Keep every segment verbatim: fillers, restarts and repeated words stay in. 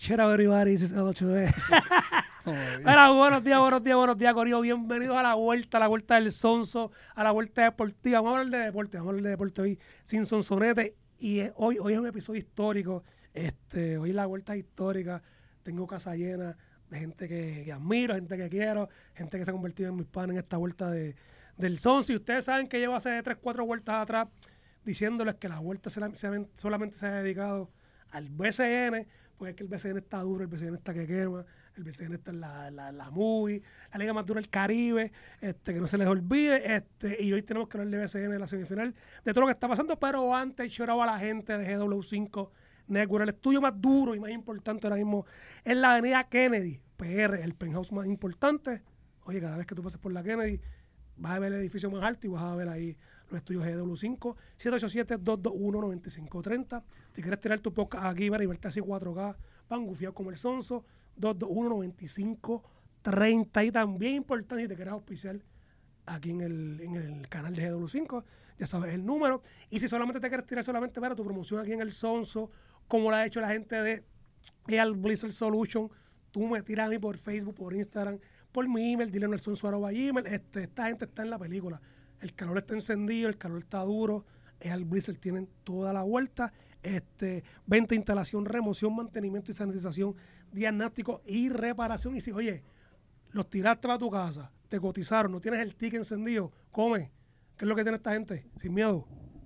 Shout out everybody, this is L ocho D. Hola, buenos días, buenos días, buenos días, Corillo. Bienvenidos a la vuelta, a la vuelta del Sonso, a la vuelta deportiva. Vamos a hablar de deporte, vamos a hablar de deporte hoy sin sonsonete. Y eh, hoy, hoy es un episodio histórico. Este, hoy la vuelta es histórica. Tengo casa llena de gente que, que admiro, gente que quiero, gente que se ha convertido en mis panes en esta vuelta de, del Sonso. Y ustedes saben que llevo hace tres, cuatro vueltas atrás diciéndoles que la vuelta se la, se, solamente se ha dedicado al B C N, porque es que el B C N está duro, el B C N está que quema, el B C N está en la, la, la movie, la liga más dura del Caribe, este, que no se les olvide, este, y hoy tenemos que hablar de B C N en la semifinal, de todo lo que está pasando, pero antes lloraba a la gente de G W cinco Network, el estudio más duro y más importante ahora mismo es la avenida Kennedy, P R, el penthouse más importante. Oye, cada vez que tú pases por la Kennedy, vas a ver el edificio más alto y vas a ver ahí los estudios G W cinco, siete ocho siete, dos dos uno, nueve cinco tres cero. Si quieres tirar tu podcast aquí, ver y verte así cuatro K, van gufiados como el Sonso, dos dos uno, nueve cinco tres cero. Y también importante, si te quieres auspiciar aquí en el, en el canal de G W cinco, ya sabes el número. Y si solamente te quieres tirar solamente para tu promoción aquí en el Sonso, como lo ha hecho la gente de Eal Blizzard Solution, tú me tiras a mí por Facebook, por Instagram, por mi email, dile en el sonso arroba gmail. Este, esta gente está en la película. El calor está encendido, el calor está duro. Eal Blizzard tienen toda la vuelta. Este, venta, instalación, remoción, mantenimiento y sanitización, diagnóstico y reparación. Y si, oye, los tiraste para tu casa, te cotizaron, no tienes el ticket encendido, come. ¿Qué es lo que tiene esta gente? Sin miedo.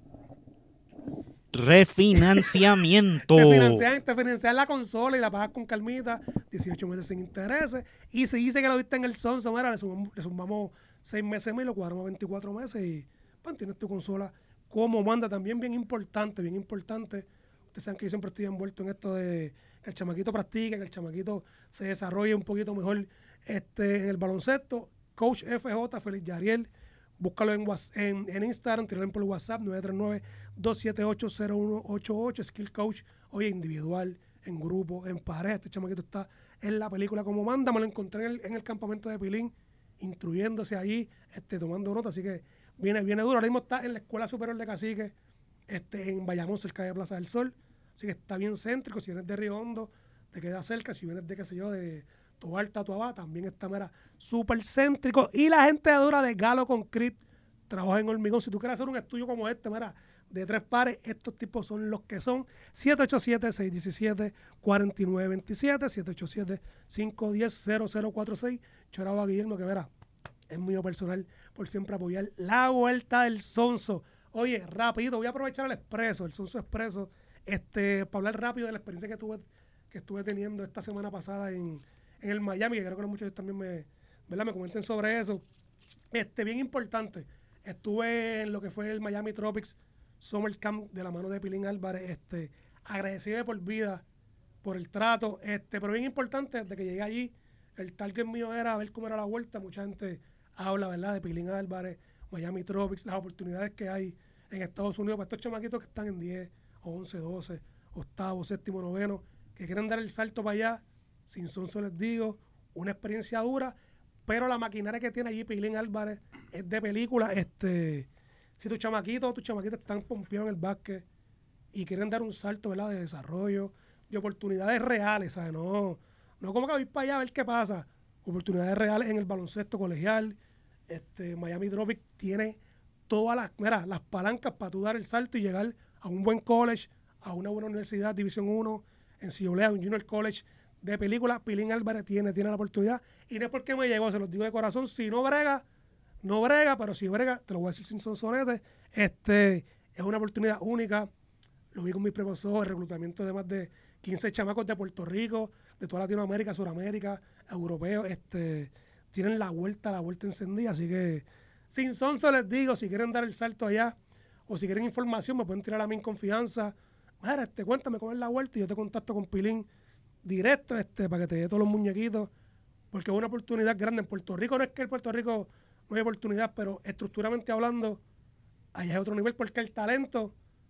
Refinanciamiento. Te financian, te financian la consola y la pagas con calmita, dieciocho meses sin intereses. Y se dice que lo viste en el Sonso, mira, le sumamos, le sumamos seis meses más y lo cuadramos a veinticuatro meses y pues, tienes tu consola como manda. También bien importante, bien importante. Ustedes saben que yo siempre estoy envuelto en esto de que el chamaquito practique, que el chamaquito se desarrolle un poquito mejor este, en el baloncesto. Coach F J, Félix Yariel. Búscalo en, en, en Instagram, tirarlo por WhatsApp, nueve tres nueve, dos siete ocho, cero uno ocho ocho, Skill Coach, oye, individual, en grupo, en pareja. Este chamaquito está en la película como manda. Me lo encontré en el, en el campamento de Pilín, instruyéndose allí, este, tomando nota, así que viene, viene duro. Ahora mismo está en la Escuela Superior de Cacique, este, en Bayamón, cerca de Plaza del Sol, así que está bien céntrico. Si vienes de Río Hondo, te queda cerca. Si vienes de, qué sé yo, de Toalta, Tuabá, también está, mira, súper céntrico. Y la gente dura de Galo Concrete trabaja en hormigón. Si tú quieres hacer un estudio como este, mira, de tres pares, estos tipos son los que son. siete ocho siete, seis uno siete, cuatro nueve dos siete, siete ocho siete, cinco uno cero, cero cero cuatro seis. Choraba a Guillermo, que verá, es mío personal por siempre apoyar la vuelta del Sonso. Oye, rapidito, voy a aprovechar el Expreso, el Sonso Expreso, este, para hablar rápido de la experiencia que tuve, que estuve teniendo esta semana pasada en, en el Miami, que creo que los muchachos también me, ¿verdad? me comenten sobre eso. Este, bien importante, estuve en lo que fue el Miami Tropics Summer Camp de la mano de Pilín Álvarez, este, agradecido de por vida por el trato, este, pero bien importante, desde que llegué allí, el target mío era ver cómo era la vuelta. Mucha gente habla, ¿verdad?, de Pilín Álvarez, Miami Tropics, las oportunidades que hay en Estados Unidos para estos chamaquitos que están en diez, once, doce, octavo, séptimo, noveno, que quieren dar el salto para allá. Sin sonso les digo, una experiencia dura, pero la maquinaria que tiene allí Pilín Álvarez es de película. Este, si tus chamaquitos o tus chamaquitas están pompeados en el básquet y quieren dar un salto, ¿verdad?, de desarrollo, de oportunidades reales, ¿sabes? No, no como que voy para allá a ver qué pasa. Oportunidades reales en el baloncesto colegial. Este, Miami Tropics tiene todas las, mira, las palancas para tú dar el salto y llegar a un buen college, a una buena universidad, División uno, en C W A, un Junior College de película. Pilín Álvarez tiene, tiene la oportunidad. Y no es porque me llegó, se los digo de corazón. Si no brega, no brega, pero si brega, te lo voy a decir sin sonsonete. Este, es una oportunidad única. Lo vi con mis profesores, reclutamiento de más de quince chamacos de Puerto Rico, de toda Latinoamérica, Suramérica, europeos. Este, tienen la vuelta, la vuelta encendida. Así que, sin sonso les digo, si quieren dar el salto allá o si quieren información, me pueden tirar a mí en confianza. Mira, este, cuéntame cómo es la vuelta y yo te contacto con Pilín directo, este, para que te dé todos los muñequitos, porque es una oportunidad grande en Puerto Rico. No es que en Puerto Rico no hay oportunidad, pero estructuralmente hablando, allá es otro nivel, porque el talento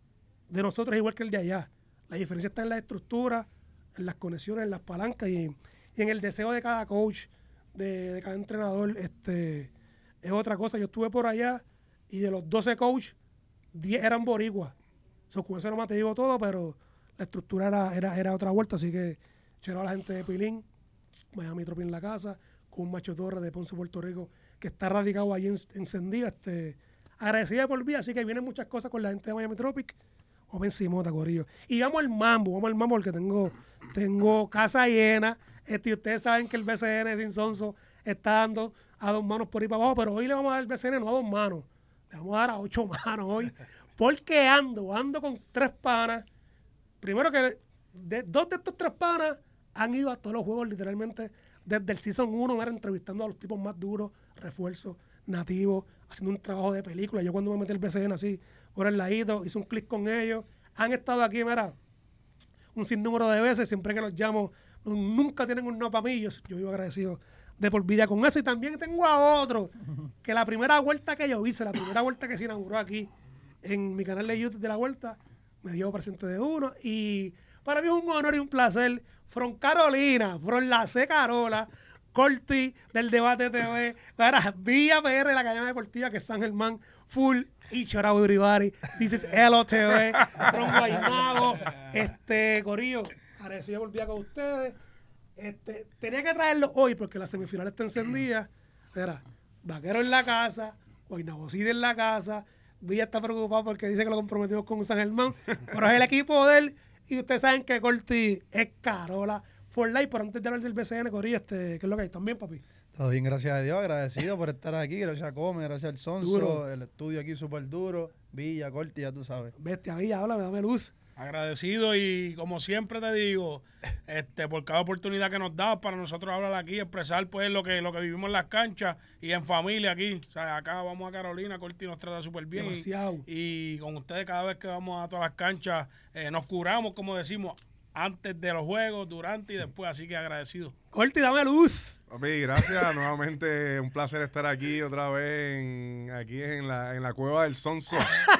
de nosotros es igual que el de allá. La diferencia está en la estructura, en las conexiones, en las palancas y, y en el deseo de cada coach, de, de cada entrenador. Este, es otra cosa. Yo estuve por allá y de los doce coaches, diez eran boricuas. So, con eso nomás te digo todo, pero la estructura era, era, era otra vuelta, así que Chero a la gente de Pilín, Miami Tropi en la casa, con un Macho Torres de Ponce, Puerto Rico, que está radicado allí en, encendido. Este, agradecida por vida, así que vienen muchas cosas con la gente de Miami Tropic. Open Simota, corillo. Y vamos al mambo, vamos al mambo porque tengo, tengo casa llena. Este, y ustedes saben que el B C N sin Sonso está dando a dos manos por ahí para abajo, pero hoy le vamos a dar al B C N no a dos manos, le vamos a dar a ocho manos hoy. Porque ando, ando con tres panas. Primero que de, dos de estos tres panas han ido a todos los juegos literalmente desde el Season uno, ¿verdad? Entrevistando a los tipos más duros, refuerzos, nativos, haciendo un trabajo de película. Yo cuando me metí al B C N así, por el ladito, hice un clic con ellos. Han estado aquí, mira, un sinnúmero de veces, siempre que los llamo, no, nunca tienen un no para mí. Yo, yo vivo agradecido de por vida con eso. Y también tengo a otro, que la primera vuelta que yo hice, la primera vuelta que se inauguró aquí, en mi canal de YouTube de la vuelta, me dio presente de uno. Y para mí es un honor y un placer, from Carolina, from la C. Carola, Corti del Debate T V, para Villa P R, la cadena deportiva que es San Germán, full, y shout out everybody, this is L O T V, from Guaynabo, este, corillo, agradecido por día con ustedes. Este, tenía que traerlo hoy porque la semifinal está encendida. Era Vaquero en la casa, Guaynabo City en la casa. Villa está preocupado porque dice que lo comprometimos con San Germán, pero es el equipo de él. Y ustedes saben que Corti es Carola for life. Pero antes de hablar del B C N, Corillo, este, ¿qué es lo que hay? ¿También, papi? Todo bien, gracias a Dios, agradecido por estar aquí, gracias a Come, gracias al Sonso, Duro. el estudio aquí súper duro, Villa, Corti, ya tú sabes. Bestia, Villa, háblame, dame luz. Agradecido y como siempre te digo, este, por cada oportunidad que nos da para nosotros hablar aquí, expresar pues lo que lo que vivimos en las canchas y en familia aquí. O sea, acá vamos a Carolina, Corti nos trata súper bien. Demasiado. Y, y con ustedes cada vez que vamos a todas las canchas eh, nos curamos, como decimos, antes de los juegos, durante y después. Así que agradecido. Corti, dame luz. Papi, gracias. Nuevamente un placer estar aquí otra vez en, aquí en la, en la cueva del Sonso.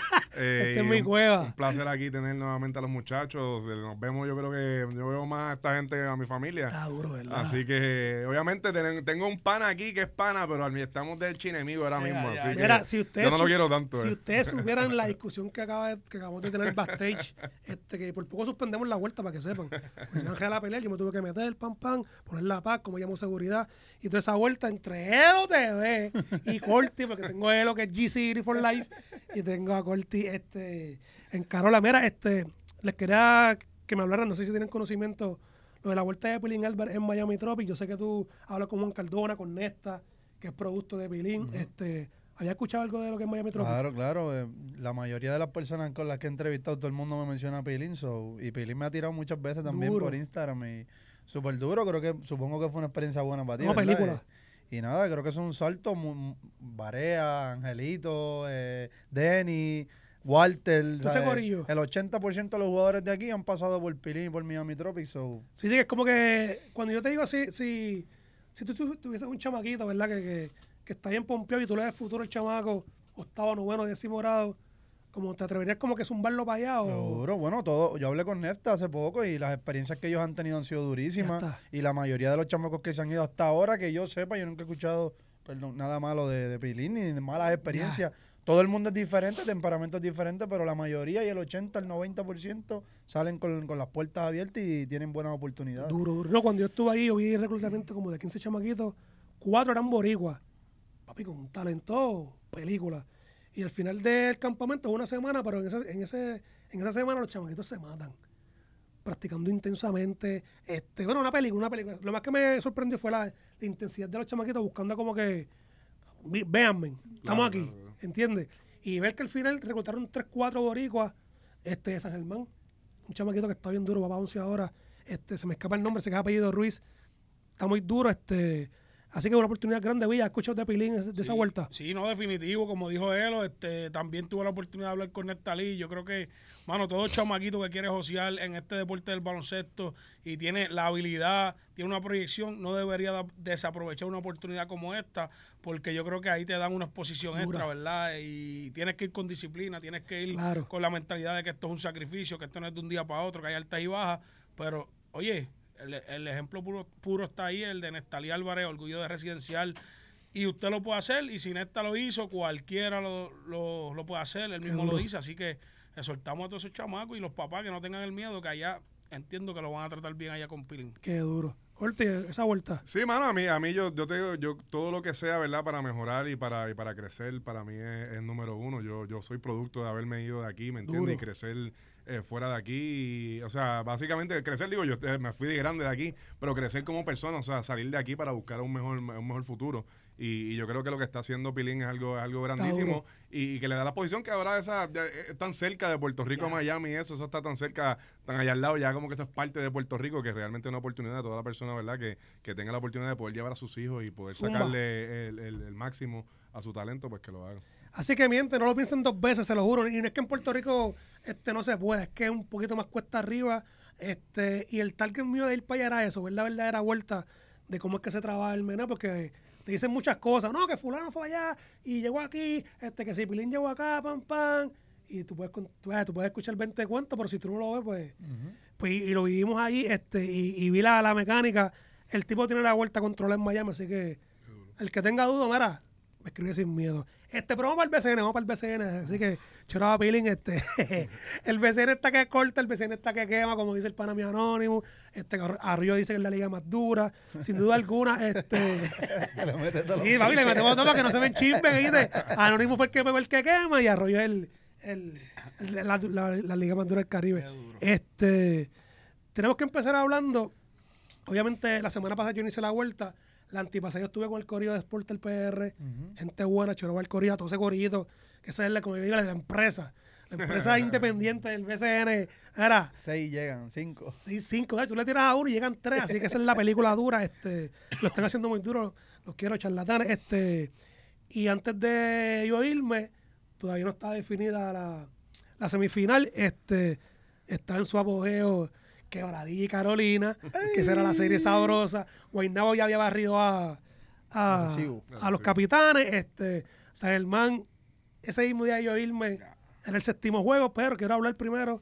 Eh, Esta es mi un, cueva. Un placer aquí tener nuevamente a los muchachos. Eh, Nos vemos, yo creo que yo veo más a esta gente que a mi familia. Está duro, ¿verdad? Así que, obviamente, ten- tengo un pana aquí que es pana, pero al mí estamos del chinemigo ahora mismo. ya, así ya. que Mira, si ustedes, yo no lo su- quiero tanto. si eh. ustedes supieran la discusión que, acaba de- que acabamos de tener backstage, este, que por poco suspendemos la vuelta para que sepan. Pues si Ángel a pelear, yo me tuve que meter, pam, pam, poner la paz, como llamo seguridad, y toda esa vuelta entre Elo T V y Corti, porque tengo Elo que es G City for Life, y tengo a Corti este, en Carola. Mira, este, les quería que me hablaran, no sé si tienen conocimiento, lo de la vuelta de Pilín Albert en Miami Tropic. Yo sé que tú hablas con Juan Cardona, con Nesta, que es producto de Pilín. este, ¿había escuchado algo de lo que es Miami Tropic? Claro, claro, eh, la mayoría de las personas con las que he entrevistado, todo el mundo me menciona a Pilín, so, y Pilín me ha tirado muchas veces también Duro. por Instagram, y súper duro, creo que, supongo que fue una experiencia buena para ti, Una ¿verdad? película. Y, y nada, creo que es un salto, mu- mu- Barea, Angelito, eh, Denny, Walter, Ese ¿sabes? corillo. El ochenta por ciento de los jugadores de aquí han pasado por Pilín y por Miami Tropic, so, Sí, sí, es como que cuando yo te digo así, si, si tú tu- tuvieses un chamaquito, ¿verdad? Que, que, que está bien pompeado y tú le ves futuro al chamaco, octavo, noveno, décimo grado, como te atreverías como que zumbarlo para allá o... seguro. Bueno, todo, yo hablé con Nefta hace poco y las experiencias que ellos han tenido han sido Ya durísimas. está. Y la mayoría de los chamacos que se han ido hasta ahora, que yo sepa, yo nunca he escuchado, perdón, nada malo de, de Pilín ni de malas experiencias. Todo el mundo es diferente, temperamentos diferentes, pero la mayoría y el ochenta, el noventa por ciento salen con, con las puertas abiertas y tienen buenas oportunidades. Duro, duro. No, cuando yo estuve ahí, yo vi el reclutamiento como de quince chamaquitos, cuatro eran boricuas. Papi, con un talento, película. Y al final del campamento, una semana, pero en, ese, en, ese, en esa semana los chamaquitos se matan. Practicando intensamente. Este, bueno, una película, una película. Lo más que me sorprendió fue la, la intensidad de los chamaquitos buscando como que, vi- véanme, estamos Claro, aquí, claro, claro. ¿entiendes? Y ver que al final reclutaron tres, cuatro boricuas este, de San Germán. Un chamaquito que está bien duro, papá once ahora. Este, se me escapa el nombre, se queda apellido Ruiz. Está muy duro, este... Así que una oportunidad grande, Villa. ¿Escuchado de Pilín de esa Sí, vuelta? Sí, no, definitivo, como dijo él, este, también tuve la oportunidad de hablar con Nestalí. Yo creo que, mano, todo chamaquito que quiere josear en este deporte del baloncesto y tiene la habilidad, tiene una proyección, no debería da- desaprovechar una oportunidad como esta, porque yo creo que ahí te dan una exposición Dura. extra, ¿verdad? Y tienes que ir con disciplina, tienes que ir Claro. con la mentalidad de que esto es un sacrificio, que esto no es de un día para otro, que hay altas y bajas, pero, oye, el, el ejemplo puro, puro está ahí, el de Nestalí Álvarez, orgullo de Residencial, y usted lo puede hacer, y si Nesta lo hizo, cualquiera lo, lo, lo puede hacer, él mismo Seguro. lo dice, así que exhortamos a todos esos chamacos y los papás que no tengan el miedo, que allá entiendo que lo van a tratar bien allá con Pilín. Qué duro. Corti, esa vuelta. Sí, mano, a mí, a mí yo, yo te digo, yo todo lo que sea, ¿verdad? Para mejorar y para, y para crecer, para mí es, es número uno. Yo, yo soy producto de haberme ido de aquí, ¿me entiendes? Duro. Y crecer eh, fuera de aquí. Y, o sea, básicamente crecer, digo, yo eh, me fui de grande de aquí, pero crecer como persona, o sea, salir de aquí para buscar un mejor, un mejor futuro. Y, y yo creo que lo que está haciendo Pilín es algo, es algo grandísimo y, y que le da la posición que ahora esa ya, es tan cerca de Puerto Rico, Ya. Miami, eso, eso está tan cerca, tan allá al lado, ya como que eso es parte de Puerto Rico, que realmente es una oportunidad de toda la persona, ¿verdad? Que, que tenga la oportunidad de poder llevar a sus hijos y poder Zumba. sacarle el, el, el máximo a su talento, pues que lo haga. Así que miente, no lo piensen dos veces, se lo juro. Y no es que en Puerto Rico este, no se puede, es que es un poquito más cuesta arriba. Este, y el target mío de ir para allá era eso, ver la verdadera vuelta de cómo es que se trabaja el menú, porque te dicen muchas cosas. No, que fulano fue allá y llegó aquí, este, que si Pilín llegó acá, pam, pam. Y tú puedes, con- tú, tú puedes escuchar veinte cuentos, pero si tú no lo ves, pues... pues y, y lo vivimos ahí, este, y, y vi la, la mecánica. El tipo tiene la vuelta a controlar en Miami, así que el que tenga duda, mira, me escribe sin miedo. Este, pero vamos para el B C N, vamos para el B C N, así que choraba Pilín, este, el B C N está que corta, el B C N está que quema, como dice el pana mío Anónimo, este, Arroyo dice que es la liga más dura, sin duda alguna, este, Le mete todos los y papi, le piques. metemos todo para que no se ven chismes, ¿viste? Anónimo fue el que pegó el que quema y Arroyo es el, el, el- la, la- la liga más dura del Caribe. Este, tenemos que empezar hablando. Obviamente, la semana pasada yo no hice la vuelta. La antipasada yo estuve con el corillo de Sport del P R. Gente buena, choraba el corillo, todo ese corillito. Que esa es la, como yo digo, la empresa. La empresa independiente del B C N. Era Seis llegan, cinco. sí, cinco. ¿Sabes? Tú le tiras a uno y llegan tres. Así que esa es la película dura. Este, lo están haciendo muy duro. Los quiero, charlatanes. Este, y antes de yo irme, todavía no está definida la, la semifinal. Este, está en su apogeo Quebradilla y Carolina, que será la serie sabrosa. Guaynabo ya había barrido a, a, Arecibo. a los capitanes. Este, San Germán, ese mismo día de yo irme, era el séptimo juego, pero quiero hablar primero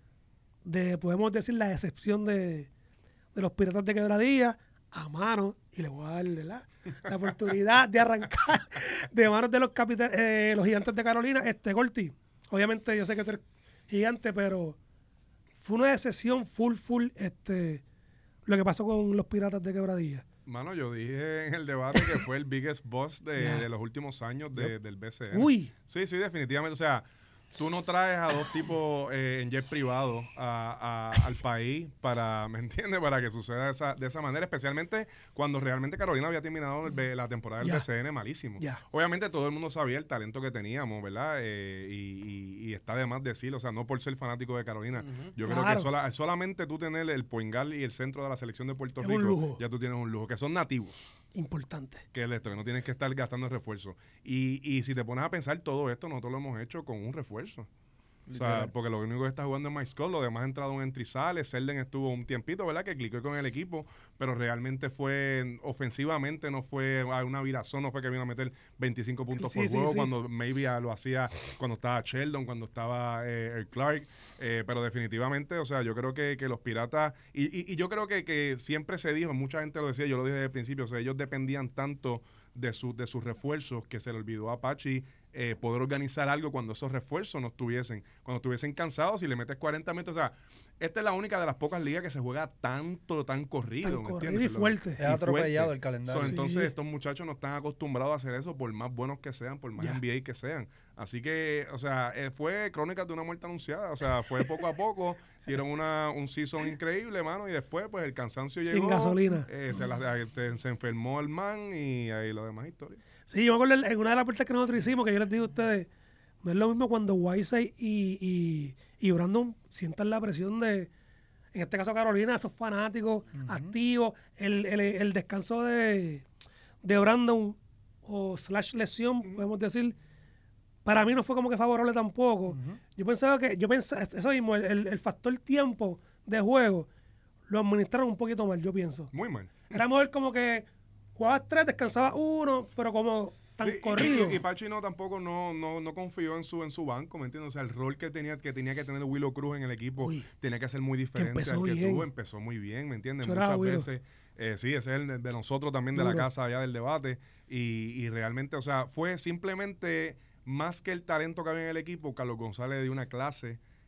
de, podemos decir, la excepción de, de los Piratas de Quebradilla a mano, y le voy a dar ¿verdad? la oportunidad de arrancar de manos de los capita- eh, los Gigantes de Carolina. Este, Corti, obviamente yo sé que tú eres gigante, pero fue una excepción full, full, este, lo que pasó con los Piratas de Quebradilla. Mano, yo dije en el debate que fue el biggest boss de, Ya. de los últimos años de- del B C N. Uy, Sí, sí, definitivamente. O sea, tú no traes a dos tipos eh, en jet privado a- a- al país para, ¿me entiendes? Para que suceda esa, de esa manera, especialmente cuando realmente Carolina había terminado el B- la temporada del Ya. B C N malísimo. Ya. Obviamente todo el mundo sabía el talento que teníamos, ¿verdad? Eh, y, y- y está de más decirlo, o sea, no por ser fanático de Carolina. Yo creo Claro. que sola- solamente tú tener el poingal y el centro de la selección de Puerto Es un Rico, lujo. ya tú tienes un lujo, que son nativos importante. que es esto, que no tienes que estar gastando refuerzos. Y, y si te pones a pensar, todo esto nosotros lo hemos hecho con un refuerzo. O sea, Literal. porque lo único que está jugando es MyScore, lo demás ha entrado en entrizales, Selden estuvo un tiempito, ¿verdad? Que clicó con el equipo, pero realmente fue, ofensivamente no fue a una virazón, no fue que vino a meter veinticinco puntos Sí, por sí, juego, sí. cuando maybe a- lo hacía cuando estaba Sheldon, cuando estaba eh, el Clark, eh, pero definitivamente, o sea, yo creo que, que los Piratas, y, y, y yo creo que, que siempre se dijo, mucha gente lo decía, yo lo dije desde el principio, o sea, ellos dependían tanto de, su, de sus refuerzos que se le olvidó a Apache eh, poder organizar algo cuando esos refuerzos no estuviesen, cuando estuviesen cansados y le metes cuarenta metros, o sea, esta es la única de las pocas ligas que se juega tanto, tan corrido, Tan ¿me corrido entiendes? y Lo- fuerte. Es atropellado fuerte. el calendario. So, Sí. entonces estos muchachos no están acostumbrados a hacer eso por más buenos que sean, por más Ya. N B A que sean. Así que, o sea, eh, fue crónicas de una muerte anunciada. O sea, fue poco a poco. Dieron una, un season increíble, mano. Y después, pues, el cansancio Sin llegó. gasolina. eh, se, las- eh, te- se enfermó el man y ahí lo demás historia. Sí, yo me acuerdo en en una de las puertas que nosotros hicimos, que yo les digo a ustedes, no es lo mismo cuando Whiteside y, y, y Brandon sientan la presión de, en este caso Carolina, esos fanáticos activos, el, el, el descanso de, de Brandon o slash lesión, podemos decir, para mí no fue como que favorable tampoco. Yo pensaba que, yo pensaba, eso mismo, el, el, el factor tiempo de juego, lo administraron un poquito mal, yo pienso. Muy mal. Era mejor como que jugabas tres, descansabas uno, pero como tan Sí, y- corrido. Y, y Pachi no tampoco no, no, no confió en su en su banco, ¿me entiendes? O sea, el rol que tenía que tenía que tener Willow Cruz en el equipo Uy, tenía que ser muy diferente empezó al que bien. tuvo. Empezó muy bien, ¿me entiendes? Choraba, Muchas Willow. veces, eh, sí, ese es el de, de nosotros también, de Duro. la casa allá del debate. Y, y realmente, o sea, fue simplemente más que el talento que había en el equipo, Carlos González dio una clase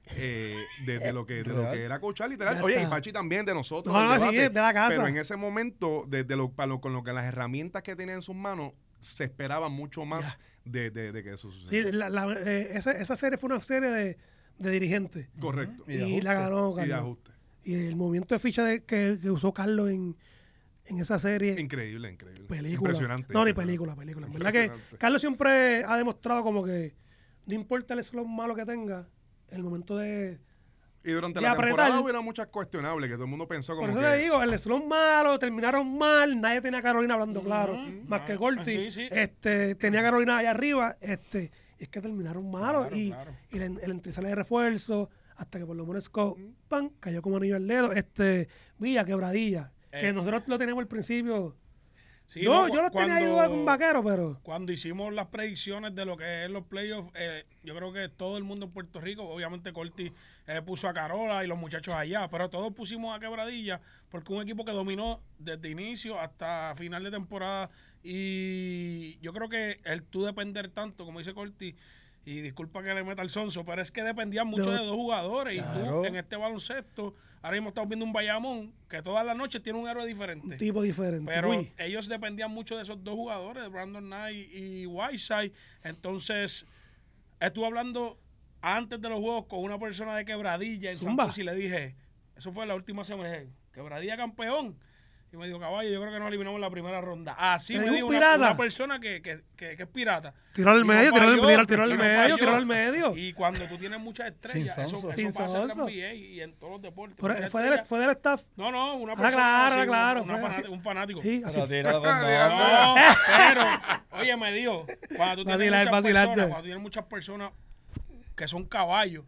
eh, de, de lo que de lo Real. que era coachar literal. Ya Oye, está. y Pachi también de nosotros. No, el no, sí, debate. es de la casa. Pero en ese momento, de, de lo, para lo- con lo que las herramientas que tenía en sus manos, se esperaba mucho más de, de, de que eso Sí, sucediera. la, la- eh, esa, esa serie fue una serie de, de dirigentes. Correcto. Y de Y, la ajuste. ganó Y de Carlos. ajuste. Y el movimiento de ficha de, que, que usó Carlos en, en esa serie. Increíble, increíble. Película. Impresionante. No, ni impresionante. película, película. En verdad que Impresionante. Carlos siempre ha demostrado como que no importa el slot malo que tenga, el momento de... Y durante de la apretar. temporada hubo muchas cuestionables que todo el mundo pensó como Por eso que... le digo, el slot malo, terminaron mal, nadie tenía a Carolina hablando claro, más que Ah, Corti. sí, sí. Este, tenía a Carolina allá arriba, este, y es que terminaron malos. Claro, y claro. y el, el entrizale de refuerzo, hasta que por lo menos Scott, pan, cayó como anillo al dedo. Este, Villa, quebradilla. que Eh. nosotros lo teníamos al principio. Sí, yo, no, yo los tenía ahí cuando- igual con vaquero, pero. Cuando hicimos las predicciones de lo que es los playoffs, eh, yo creo que todo el mundo en Puerto Rico, obviamente Corti eh, puso a Carola y los muchachos allá, pero todos pusimos a Quebradilla porque un equipo que dominó desde inicio hasta final de temporada y yo creo que el tú depender tanto, como dice Corti, y disculpa que le meta el sonso, pero es que dependían mucho No. de dos jugadores y Claro. tú en este baloncesto, ahora mismo estamos viendo un Bayamón que todas las noches tiene un héroe diferente. Un tipo diferente. Pero Uy, ellos dependían mucho de esos dos jugadores, de Brandon Knight y Whiteside. Entonces, estuve hablando antes de los juegos con una persona de Quebradilla en Zumba. Santos y le dije, eso fue la última semana, dije, Quebradilla campeón. Y me dijo, caballo, yo creo que nos eliminamos en la primera ronda. Así ¿Te me dijo dijo un una, pirata? una persona que, que, que, que es pirata. tiró al Y no medio, tiró al falló, medio, tiró al y no medio, falló. tiró al medio. Y cuando tú tienes muchas estrellas, Sin eso, sonso. eso Sin pasa en la sonso. N B A y en todos los deportes. Pero Muchas fue, del, estrellas- fue del staff. No, no, una Ah, persona claro, así, claro, una- una fue fanati- así. un fanático. Sí, así. Pero tíralo con No, pero, oye, me dijo, cuando tú tienes Vacilar, muchas vacilarte. personas, cuando tienes muchas personas que son caballos,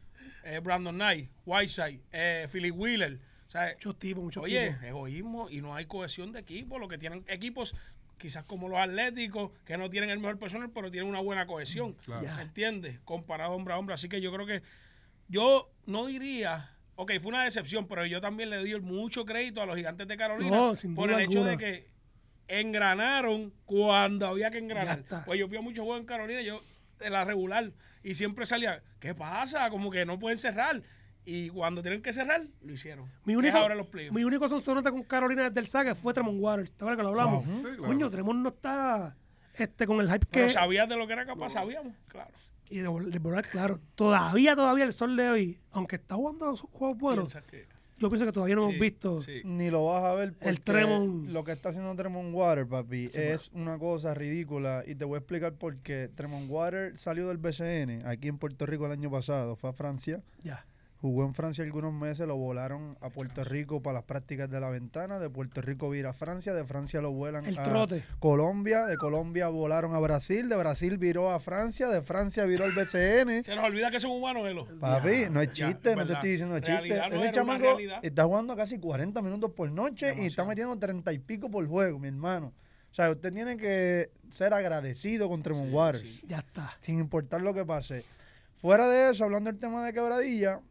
eh, Brandon Knight, Whiteside, eh, Philip Wheeler, o sea, Muchos tipos, muchos oye, tipos. egoísmo y no hay cohesión de equipo, lo que tienen equipos quizás como los atléticos, que no tienen el mejor personal, pero tienen una buena cohesión, Claro. Ya. ¿entiendes? Comparado hombre a hombre, así que yo creo que yo no diría... Ok, fue una decepción, pero yo también le doy mucho crédito a los Gigantes de Carolina No, sin por duda el hecho de alguna. que engranaron cuando había que Ya engranar. está. Pues yo fui a muchos juegos en Carolina, yo de la regular, y siempre salía, ¿qué pasa? Como que no pueden cerrar. Y cuando tienen que cerrar, lo hicieron. Mi Que único, es ahora los playoffs. mi único sonsonete con Carolina desde el saque fue Tremont Waters. ¿Te acuerdas que lo hablamos? Sí, claro. Coño, Tremont no está este, con el hype Pero que... sabías de lo que era capaz, sabíamos, claro. Y de, vol- de volar, claro. Todavía, todavía el sol de hoy, aunque está jugando sus juegos buenos, Piensa que- yo pienso que todavía no sí, hemos visto... sí. Ni lo vas a ver porque El Tremont. lo que está haciendo Tremont Water, papi, es una cosa ridícula. Y te voy a explicar por qué. Tremont Water salió del B C N aquí en Puerto Rico el año pasado. Fue a Francia. Ya. Jugó en Francia algunos meses, lo volaron a Puerto Rico para las prácticas de la ventana. De Puerto Rico vira a Francia, de Francia lo vuelan El a trote. Colombia. De Colombia volaron a Brasil, de Brasil viró a Francia, de Francia viró al B C N. Se nos olvida que son humanos, Elo. Papi, no es Ya, chiste, es no te verdad. estoy diciendo chiste. Realidad no Ese era una chamaco realidad. está jugando casi cuarenta minutos por noche y está Demasiado. metiendo treinta y pico por juego, mi hermano. O sea, usted tiene que ser agradecido con Tremont Sí, Waters, sí. Ya está. sin importar lo que pase. Fuera de eso, hablando del tema de Quebradilla,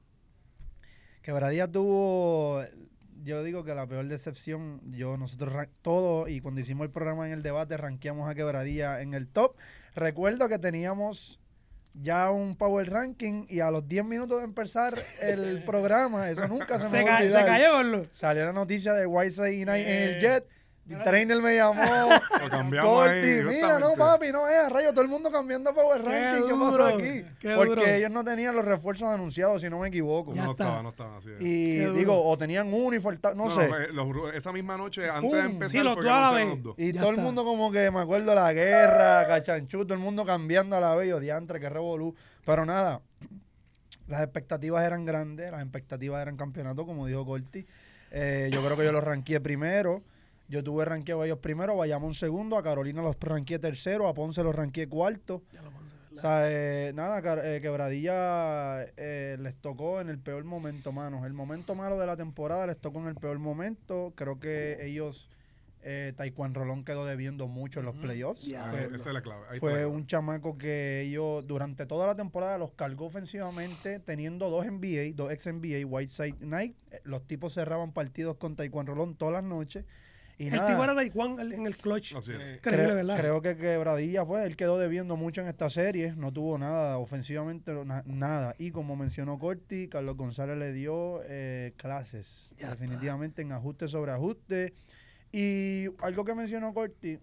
Quebradilla tuvo, yo digo que la peor decepción, yo nosotros ran- todos, y cuando hicimos el programa en el debate, rankeamos a Quebradilla en el top. Recuerdo que teníamos ya un power ranking y a los diez minutos de empezar el programa, eso nunca se me Se, va a ca- se olvidar. cayó, Gordo. Salió la noticia de Whiteside y Knight en el Eh. jet. El trainer me llamó. Lo cambiamos ahí, Corti, mira, no justamente. papi, no es a rayo, todo el mundo cambiando Power Qué Ranking, ¿qué duro, pasó aquí? qué Porque duro. ellos no tenían los refuerzos anunciados, si no me equivoco. Ya no está. estaba, no estaba así. es. Y Qué duro. digo, o tenían uno y faltaba, no, sé. eh, los- esa misma noche, antes ¡Pum! de empezar, Sí, los fue dos que a la anunciaron vez. los dos. Y Ya todo está. el mundo como que, me acuerdo, la guerra, cachanchú, todo el mundo cambiando a la vez, yo, diantre, que revolú. Pero nada, las expectativas eran grandes, las expectativas eran campeonato, como dijo Corti. Eh, yo creo que yo los ranqueé primero. Yo tuve ranqueado a ellos primero, Bayamón segundo, a Carolina los ranqueé tercero, a Ponce los ranqueé cuarto. O sea, eh, nada, Car- eh, Quebradilla eh, les tocó en el peor momento, manos. El momento malo de la temporada les tocó en el peor momento. Creo que ellos, eh, Taekwondo Rolón quedó debiendo mucho en los playoffs. Ya. Ah, Fue- esa es la clave. Ahí está la fue clave. un chamaco que ellos durante toda la temporada los cargó ofensivamente, teniendo dos N B A, dos ex N B A, Whiteside Knight. Eh, Los tipos cerraban partidos con Taekwondo Rolón todas las noches. Y el nada, tipo era Taekwondo en el clutch. Así es. Eh, Increíble, creo, ¿verdad? creo que Quebradilla, pues, él quedó debiendo mucho en esta serie. No tuvo nada, ofensivamente, na- nada. Y como mencionó Corti, Carlos González le dio eh, clases, Ya definitivamente, en ajuste sobre ajuste. Y algo que mencionó Corti,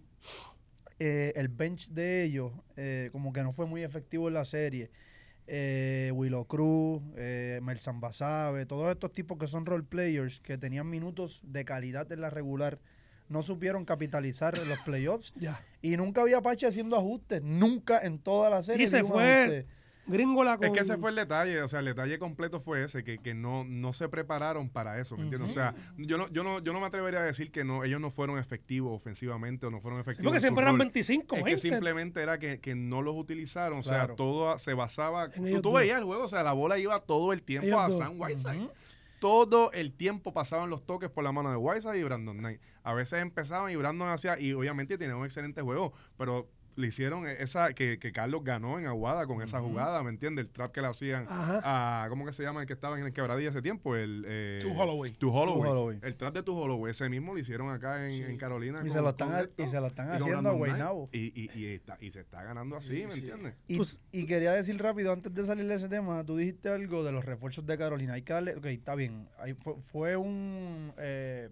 eh, el bench de ellos, eh, como que no fue muy efectivo en la serie. Eh, Willow Cruz, eh, Melsan Basabe, todos estos tipos que son role players, que tenían minutos de calidad en la regular, no supieron capitalizar en los playoffs. Ya. Y nunca había Pache haciendo ajustes, nunca en toda la serie. Y se vi un fue ajuste. Gringola con... Es que ese fue el detalle, o sea, el detalle completo fue ese, que, que no, no se prepararon para eso, ¿me entiendes? O sea, yo no, yo no, yo no me atrevería a decir que no, ellos no fueron efectivos ofensivamente o no fueron Sí, efectivos. porque en su siempre eran rol. veinticinco, Es que veinte. simplemente era que, que no los utilizaron, o Claro. sea, todo se basaba, En tú, ellos tú dos. veías el juego, o sea, la bola iba todo el tiempo Ellos a dos. Sam Whiteside. Ujú. Todo el tiempo pasaban los toques por la mano de Whiteside y Brandon Knight. A veces empezaban y Brandon hacía, y obviamente tenía un excelente juego, pero le hicieron esa que, que Carlos ganó en Aguada con esa jugada, ¿me entiendes? El trap que le hacían Ajá. a, ¿cómo que se llama el que estaba en el quebradilla ese tiempo? El eh, Tu Holloway. Tu Holloway. Tu Holloway. El trap de Tu Holloway, ese mismo lo hicieron acá en, Sí. en Carolina. Y con- se lo están, con ha- esto, y se lo están y con haciendo a Brandon Knight. Guaynabo. Y, y, y, está, y se está ganando así, Sí, ¿me sí. entiendes? Y, Pues- y quería decir rápido, antes de salir de ese tema, tú dijiste algo de los refuerzos de Carolina. Hay que darle, ok, está bien. Ahí fue, fue un... Eh,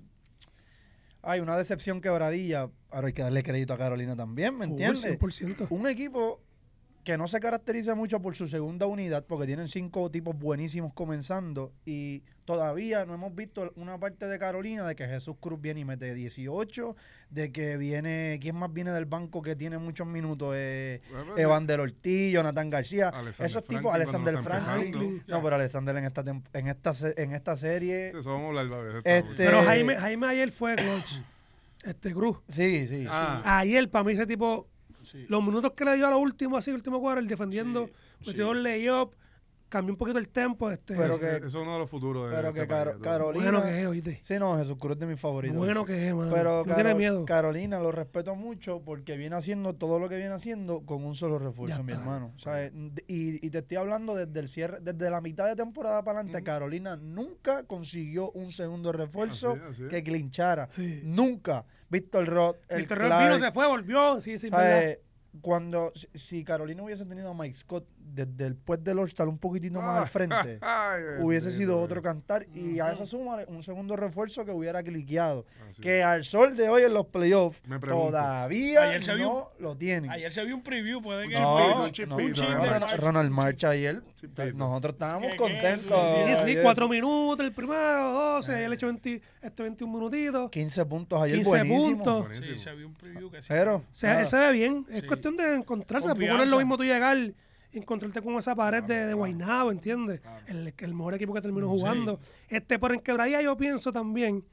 hay una decepción Quebradilla. Ahora hay que darle crédito a Carolina también, ¿me Full, entiendes? cien por ciento. Un equipo que no se caracteriza mucho por su segunda unidad, porque tienen cinco tipos buenísimos comenzando, y todavía no hemos visto una parte de Carolina de que Jesús Cruz viene y mete dieciocho, de que viene, ¿quién más viene del banco que tiene muchos minutos? Eh, Bueno, Evander Ortiz, Jonathan García, Alexander esos tipos, Franklin Alexander cuando está Franklin. empezando. No, pero Alexander en esta, tem- en esta, se- en esta serie, Eso vamos a hablar de eso. Este- Pero Eh, Jaime, Jaime ayer fue clutch. Este Cruz. sí, sí, Ah. Ayer, para mí, ese tipo, Sí. los minutos que le dio a lo último, así, el último cuadro, el defendiendo, Sí, metió sí. un layup, cambió un poquito el tempo. Este, Pero Eso- que- eso es uno de los futuros de pero este que país, Caro- de- Carolina, bueno que es, oíste. sí, no, Jesús Cruz es de mis favoritos. Bueno que es, mano. Pero no Caro- tiene miedo. Carolina lo respeto mucho porque viene haciendo todo lo que viene haciendo con un solo refuerzo, Ya mi está. hermano. O sea, y, y te estoy hablando desde el cierre, desde la mitad de temporada para adelante, Ujú. Carolina nunca consiguió un segundo refuerzo Así es, así es. que clinchara. Sí. Nunca. Víctor Roth, el El terror Clark, vino, se fue, volvió. Sí, sí, ¿sabes? verdad. Cuando, si, si Carolina hubiese tenido a Mike Scott desde el pues del All-Star un poquitito más al frente, Ay, hubiese bendito, sido güey. otro cantar. Y a eso suma un segundo refuerzo que hubiera cliqueado. Así Que es. al sol de hoy en los playoffs Me pregunto. todavía Ayer se vio- no lo tienen. Ayer se vio un preview, puede que... No, un no, chipito, no, un chipito, Ronald- March. Ronald March ayer, Chipito. nosotros estábamos ¿Qué, qué? contentos. Sí, Sí, sí, ayer. cuatro minutos, el primero, doce, él echó veinte, este veintiún minutitos. quince puntos ayer, quince buenísimo. puntos. Buenísimo. Sí, se vio un preview que sí. Pero, Se, nada. se ve bien. Es Sí. cuestión de encontrarse. Porque no es Confianza. lo mismo tú llegar y encontrarte con esa pared de, de Guaynabo, ¿entiendes? El, el mejor equipo que terminó jugando. Este, pero en Quebradilla yo pienso también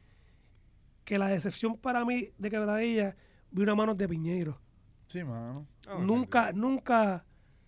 que la decepción para mí de Quebradilla vi una mano de Piñeiro. Sí, mano. Ah, nunca, nunca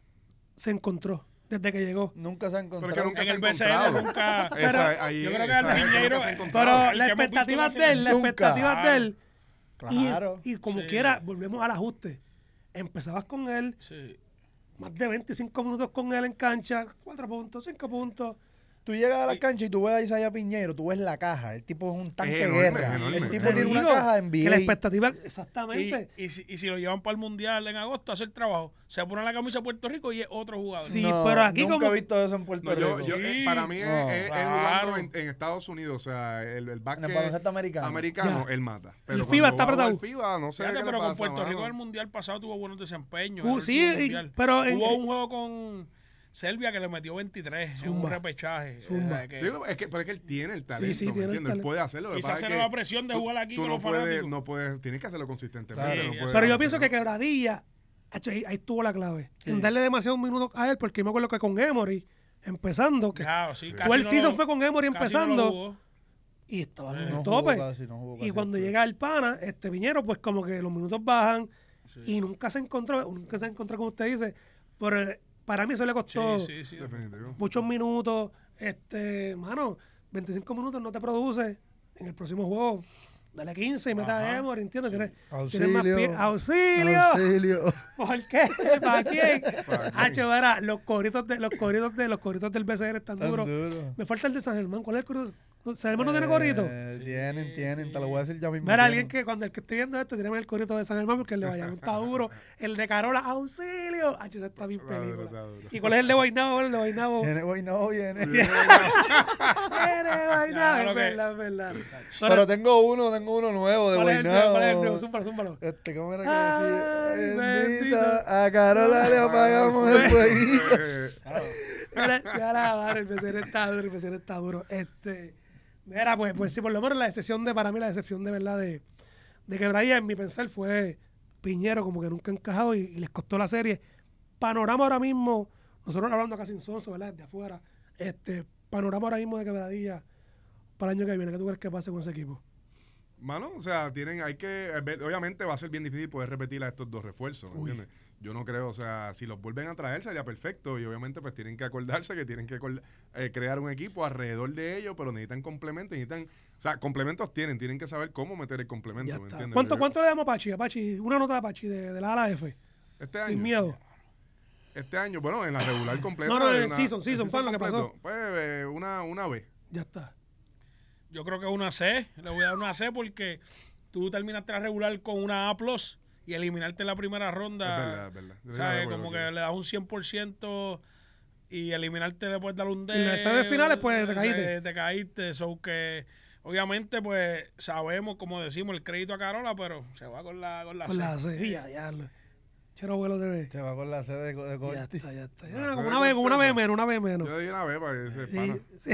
se encontró desde que llegó. Nunca se ha Pero es que encontrado. nunca En se ha el B C N encontrado. nunca... Esa- Pero- ahí- yo creo que esa el gente nunca Piñeiro- se ha encontrado. Pero el las que hemos visto expectativas en de la él, las nunca. expectativas de él. Claro. Y, y como Sí. quiera, volvemos al ajuste. Empezabas con él, Sí. más de veinticinco minutos con él en cancha, cuatro puntos, cinco puntos. Tú llegas a la cancha y tú ves a Isaiah Piñero, tú ves la caja. El tipo es un tanque de enorme, guerra. es enorme. El tipo Te tiene una digo caja en que la N B A. expectativa, Y, exactamente. y, si, y si lo llevan para el Mundial en agosto a hacer trabajo, se pone la camisa de Puerto Rico y es otro jugador. Sí, No, pero aquí nunca como- he visto eso en Puerto No, yo, Rico. yo, Sí. eh, para mí es, No. es- es Claro. jugando en, en Estados Unidos, o sea, el, el básquet En el baloncesto americano. americano, Ya. él mata. El Pero FIBA cuando está va a jugar apretado. FIBA, no sé Fíjate, qué pero le con pasa, Puerto Rico mano. en el Mundial pasado tuvo buenos desempeños. Uh, en el sí, último y- Mundial. pero en- Hubo en- un juego con Serbia que le metió veintitrés en Zumba. un repechaje. Zumba. Eh, que- Digo, es que, pero es que él tiene el talento, sí, ¿me tiene el entiendes? Él talento. puede hacerlo. lo que Quizás pasa se es le que da presión de tú- jugar aquí tú con no los puedes, fanáticos. no puedes, tienes que hacerlo consistentemente. Claro. no Sí, puedes Pero yo hacerlo. pienso que Quebradilla, acho, ahí, ahí estuvo la clave. Sí. En darle demasiados minutos a él, porque yo me acuerdo que con Emory, empezando, que Claro, sí, Sí. casi todo el no season lo- fue con Emory casi no lo empezando jugó. y estaba en No el jugó tope. casi, no jugó Y casi. cuando llega el pana, este Piñero, pues como que los minutos bajan Sí. y nunca se encontró, nunca se encontró como usted dice, pero eh, para mí eso le costó Sí, sí, sí. Definitivo. muchos minutos, este, mano, veinticinco minutos no te produce en el próximo juego. Dale quince y meta Ajá. a Emory, ¿entiendes? Tienes, Auxilio. tienes más pie- ¡Auxilio! Auxilio. ¿Por qué? ¿Para quién? ¿Para quién? Hacho, verá, los coritos de los coritos de los coritos del B C R están Tan duros. duro. Me falta el de San Germán. ¿Cuál es el corito? San Germán no tiene corito. Eh, Sí, tienen, tienen, sí. te lo voy a decir ya mismo. Mira, tienen. alguien que cuando el que esté viendo esto, tiene el corito de San Germán porque el de Bayamón está duro. El de Carola, auxilio. H, ese está bien Está duro, película. está duro. ¿Y cuál es el de Guaynabo? El de Guaynabo. Viene, hoy no viene. Viene Guaynabo, Ya, es lo que- verdad, es verdad. Pero tengo uno, tengo uno nuevo de ¿Cuál es el nuevo? ¿Cuál es el nuevo? Guaynabo. Zúmbalo, zúmbalo. Este, ¿cómo era Ay, que decía? bendito. Bendita, a Carola le apagamos el fueguito. Eh, Mira, ya la madre, el P C N está duro, el P C N está duro. Este, mira, pues, pues sí, por lo menos la excepción de, para mí, la excepción de verdad de, de Quebradilla, en mi pensar, fue Piñero, como que nunca ha encajado y, y les costó la serie. Panorama ahora mismo, nosotros hablando acá sin sonso, ¿verdad? Desde afuera. Este, panorama ahora mismo de Quebradilla para el año que viene. ¿Qué tú crees que pase con ese equipo? Mano, o sea, tienen, hay que, eh, ver- obviamente va a ser bien difícil poder repetir a estos dos refuerzos, ¿me Uy. entiendes? Yo no creo, o sea, si los vuelven a traer sería perfecto y obviamente pues tienen que acordarse que tienen que acor- eh, crear un equipo alrededor de ellos, pero necesitan complementos, necesitan, o sea, complementos tienen, tienen que saber cómo meter el complemento, Ya ¿me está. entiendes? ¿Cuánto, Yo- ¿Cuánto le damos a Pachi? A Pachi, una nota a Pachi de, de la A a la F. Este año, Sin miedo. este año, bueno, en la regular completa. No, no, de en season, el season, ¿cuál es lo que completo, pasó? Pues eh, una, una B. Ya está. Yo creo que es una C. Le voy a dar una C porque tú terminaste la regular con una A plus y eliminarte en la primera ronda. Es verdad, es verdad. Yo digo ¿Sabes? una B Como porque- que le das un cien por ciento y eliminarte le puedes dar un D. Y en las series finales, pues, te caíste. Te, te caíste. So que, obviamente, pues, sabemos, como decimos, el crédito a Carola, pero se va con la, con la Con C. la C. Ya, ya. lo- Chero vuelo de B. Se va con la sede de, de Ya Corti. está, ya está. No, Era se como ve una B, como una B contento. menos, una B menos. Yo di una B para que se Sí, pana. sí.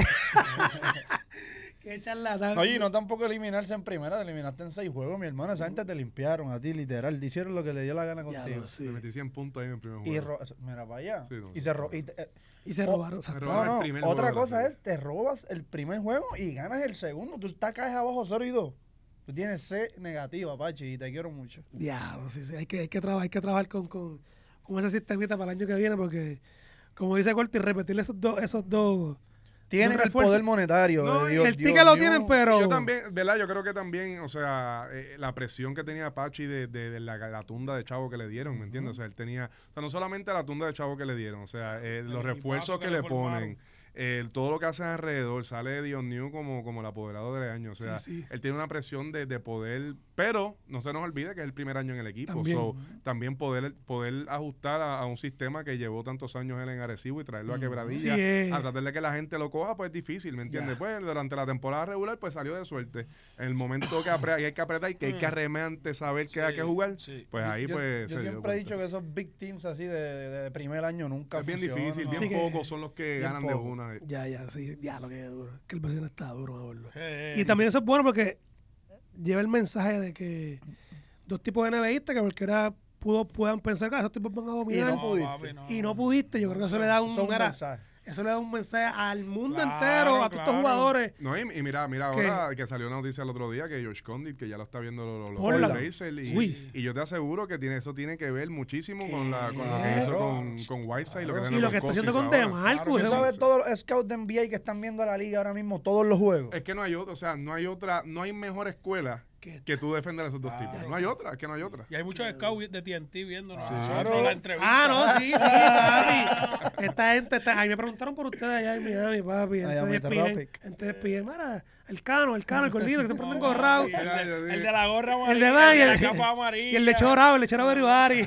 Qué charlatán. Oye, y no tampoco eliminarse en primera, te eliminaste en seis juegos, mi hermano. Esa gente te limpiaron a ti, literal. Hicieron lo que le dio la gana Ya contigo. lo sé. Me metí cien puntos ahí en el primer Y juego. ro- mira, para allá. Sí, no, y sí, se ro- sí. y te- eh, Y se Oh, robaron. o sea, me no, robaron el no. primer Otra juego de la cosa serie. es, te robas el primer juego y ganas el segundo. Tú estás caes abajo cero y dos. Tú tienes C negativa, Pachi, y te quiero mucho. Diablo, sí, sí. Hay que, hay que, trabajar, hay que trabajar con, con, con ese sistemita para el año que viene porque, como dice Corti, repetir esos dos, esos dos. Tienen Un el refuerzo. poder monetario. No, de y Dios, el Dios ticket lo mío. tienen, pero. Yo también, ¿verdad? Yo creo que también, o sea, eh, la presión que tenía Apache de, de, de la, la tunda de chavo que le dieron, ¿me entiendes? O sea, él tenía, o sea, no solamente la tunda de chavo que le dieron, o sea, eh, los equipazo refuerzos que que, le le formaron. ponen, eh, todo lo que hacen alrededor, sale Dion New como, como el apoderado del año, o sea, Sí, sí. él tiene una presión de, de poder, pero no se nos olvide que es el primer año en el equipo, También. so, también poder, poder ajustar a, a un sistema que llevó tantos años él en Arecibo y traerlo a Quebradilla, Sí, eh. a tratar de que la gente lo coja, pues es difícil, ¿me entiendes? Ya. Pues durante la temporada regular, pues salió de suerte. En el momento que apre- hay que apretar y que hay que realmente saber que hay que jugar, sí. pues ahí yo, pues yo se dio siempre he cuenta. dicho que esos big teams así de, de- de primer año nunca Es bien funcionan, difícil, ¿no? bien Sí que- pocos son los que bien ganan de poco. una. Ya, ya, sí. Ya, lo que es duro. Que el vecino está duro, me acuerdo. Sí. Y también eso es bueno porque lleva el mensaje de que dos tipos de NBAistas que cualquiera pudo, puedan pensar que esos tipos van a dominar. Y no pudiste. papi, no. Y no pudiste. Yo creo que eso le da un, Eso es un mira, mensaje. eso le da un mensaje al mundo Claro, entero, a todos estos claro. jugadores. No, y, y mira, mira ¿Qué? ahora que salió una noticia el otro día que George Condit, que ya lo está viendo los lo, Portland. Blazers, y, Uy. y yo te aseguro que tiene eso tiene que ver muchísimo con, la, con lo que Claro. hizo con, con Whiteside y lo que, está Y lo que está haciendo con DeMarcus. ¿Tú eso- sabes todos los scouts de N B A que están viendo la liga ahora mismo, todos los juegos? Es que no hay otra, o sea, no hay otra, no hay mejor escuela ¿Qué? que tú defender a esos dos tipos. No hay otra, es que no hay otra. Y hay muchos scouts de T N T viéndonos. Claro. Son la entrevista. Ah, no, sí, sí, papi. Esta gente, está, ahí me preguntaron por ustedes allá en Miami, papi. Allá en Entonces Tropic. piden, entonces piden, mira, el cano, el cano, el gordito que siempre anda engorrado. El, de, el de la gorra amarilla. El de Van y el el, de la capa amarilla. y el de Chorado, el de Chorado Beribari.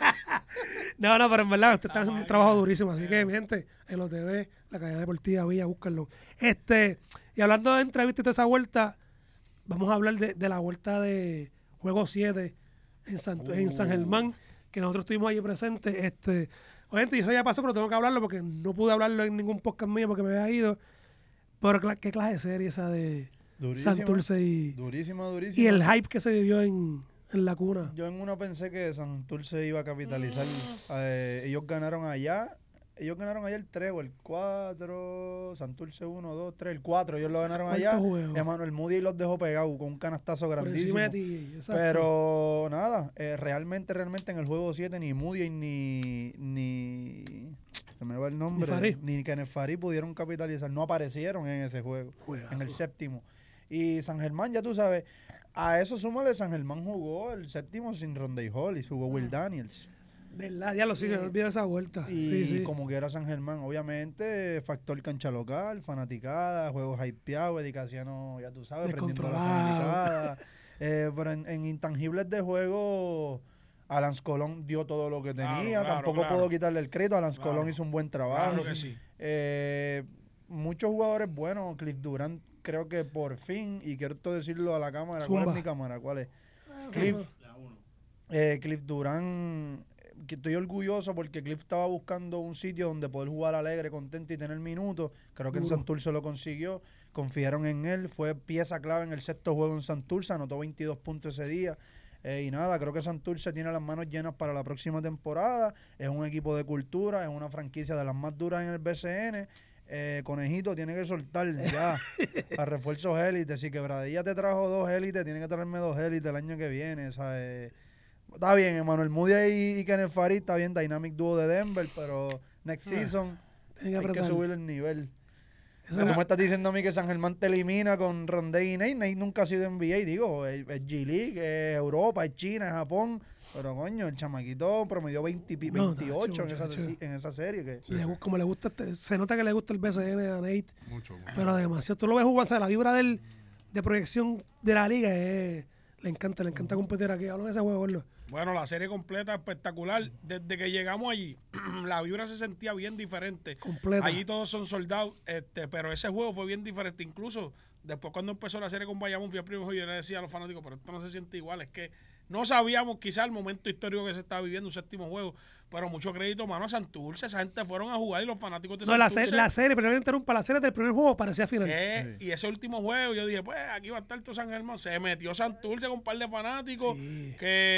No, no, pero en verdad, usted está haciendo un trabajo durísimo. Así que, mi gente, el O T V, la cadena deportiva Villa, búsquenlo. Este, y hablando de entrevistas y toda esa vuelta, vamos a hablar de, de la vuelta de Juego siete en San, en San Germán, que nosotros estuvimos allí presentes. Este, obviamente, eso ya pasó, pero tengo que hablarlo porque no pude hablarlo en ningún podcast mío porque me había ido. Pero cla- qué clase de serie esa de Durísima. Santurce y, Durísima, durísima. y el hype que se vivió en, en la cuna. Yo en uno pensé que Santurce iba a capitalizar. Eh, ellos ganaron allá. Ellos ganaron allá el tres o el cuatro. Santurce uno, dos, tres. El cuatro. Ellos lo ganaron allá. ¿Cuántos juegos? Hermano, el Moody los dejó pegados con un canastazo Por grandísimo. encima de ti. exacto. Pero nada, eh, realmente, realmente en el juego siete ni Moody ni. ni se me va el nombre. Ni Farid. Ni Kenneth Farid pudieron capitalizar. No aparecieron en ese juego. Juegazo. En el séptimo. Y San Germán, ya tú sabes, a eso súmale, San Germán jugó el séptimo sin Rondé Hall y jugó Will Daniels. ¿Verdad? Ya lo sí, se me olvidó esa vuelta. Y Sí, sí. como que era San Germán, obviamente, factor cancha local, fanaticada, juegos hypeados, dedicación, ya tú sabes, prendiendo a la Descontrolado. fanaticada. Eh, pero en, en intangibles de juego, Alans Colón dio todo lo que Claro, tenía. claro, Tampoco claro. puedo quitarle el crédito. Alans Claro. Colón hizo un buen trabajo. Claro que sí. Eh, muchos jugadores buenos. Cliff Durant, creo que por fin, y quiero decirlo a la cámara. ¿Cuál Zumba. es mi cámara? ¿Cuál es? Cliff, eh, Cliff Durant, eh, que estoy orgulloso porque Cliff estaba buscando un sitio donde poder jugar alegre, contento y tener minutos. Creo que en Duro. Santurce lo consiguió. Confiaron en él. Fue pieza clave en el sexto juego en Santurce. Anotó veintidós puntos ese día. Eh, y nada, creo que Santurce tiene las manos llenas para la próxima temporada. Es un equipo de cultura, es una franquicia de las más duras en el B C N. Eh, Conejito tiene que soltar ya a refuerzos élites. Si Quebradilla te trajo dos élites, tiene que traerme dos élites el año que viene. O sea, eh, está bien, Emanuel Moody y, y Kenneth Farid, está bien, Dynamic Duo de Denver, pero next season Tienen que hay que apretar. subir el nivel. Esa- Tú me estás diciendo a mí que San Germán te elimina con Rondé y Nate. Nate nunca ha sido N B A, digo, es, es G League, es Europa, es China, es Japón. Pero coño, el chamaquito promedió veinte, pi- No, veintiocho en, tacho, esa, muchacho. en esa serie. Que, Sí, le sí. gu- como le gusta, este- se nota que le gusta el B C N a Nate, Mucho, mucho. pero demasiado. Tú lo ves jugar, o sea, la vibra del, de proyección de la liga es, le encanta, le encanta competir aquí. Hablan de ese juego, gordo. Bueno, la serie completa espectacular. Desde que llegamos allí, la vibra se sentía bien diferente. Completa. Allí todos son soldados, este, pero ese juego fue bien diferente. Incluso después cuando empezó la serie con Bayamón, fui a primer juego y yo le decía a los fanáticos, pero esto no se siente igual. Es que no sabíamos quizás el momento histórico que se estaba viviendo, un séptimo juego, pero mucho crédito, mano, a Santurce. Esa gente fueron a jugar y los fanáticos de No, la, Santurce... se- la serie, pero no interrumpa, la serie del primer juego parecía final. ¿Qué? Y ese último juego, yo dije, pues aquí va a estar todo San Germán. Se metió Santurce con un par de fanáticos Sí.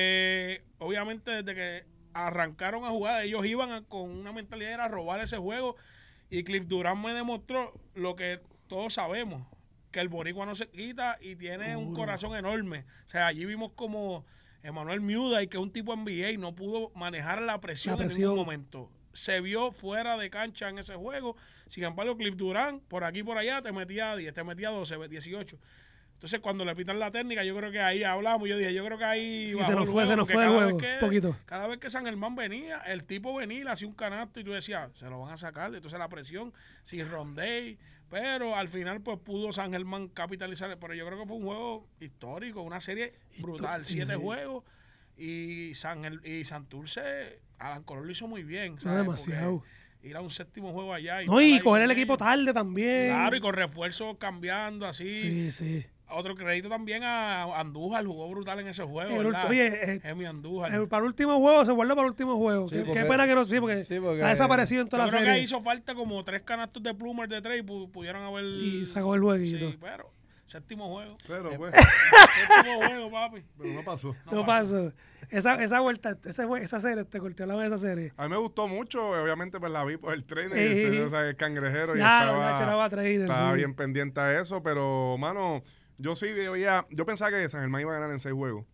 que obviamente desde que arrancaron a jugar, ellos iban a- con una mentalidad era robar ese juego. Y Cliff Durant me demostró lo que todos sabemos, que el boricua no se quita y tiene un corazón enorme. O sea, allí vimos como Emanuel Muday, que es un tipo N B A, no pudo manejar la presión, La en presión. ningún momento. Se vio fuera de cancha en ese juego. Sin embargo, Cliff Durant, por aquí y por allá, te metía diez, te metía doce, dieciocho. Entonces, cuando le pitan la técnica, yo creo que ahí hablamos. Yo dije, yo creo que ahí. Sí, bajó se nos el fue, se nos porque fue el cada juego, vez que- poquito. Cada vez que San Germán venía, el tipo venía y le hacía un canasto y tú decías, se lo van a sacar. Entonces, la presión, sin Rondé. Pero al final, pues pudo San Germán capitalizar. Pero yo creo que fue un juego histórico, una serie brutal. sí, Siete sí. juegos. Y, San Gel- y Santurce, Alan Colón lo hizo muy bien. No, ¿sabes? demasiado. Porque ir a un séptimo juego allá. No, estar y ahí coger el con equipo ellos. tarde también. Claro, y con refuerzos cambiando así. Sí, sí. Otro crédito también a Andújar, jugó brutal en ese juego. El ¿verdad? ulti- oye, eh, Emi Andújar. El- para el último juego, se guardó para el último juego. Sí, qué, porque- qué pena que no sí, porque, sí, porque- está desaparecido en toda Yo la creo que serie. ahí hizo falta como tres canastos de Plumer de tres y pu- pudieron haber. Y sacó el jueguito. Sí, pero séptimo juego. Pero, pues, Séptimo juego, papi. pero no pasó. No, pasó. Esa, esa vuelta, esa, fue- esa serie, te corté la vez de esa serie. A mí me gustó mucho, obviamente pues la vi por el tren, Ey. o sea, el cangrejero y Ya, estaba, Nacho, era trader, estaba sí. bien pendiente a eso, pero mano, yo sí veía, yo pensaba que San Germán iba a ganar en seis juegos.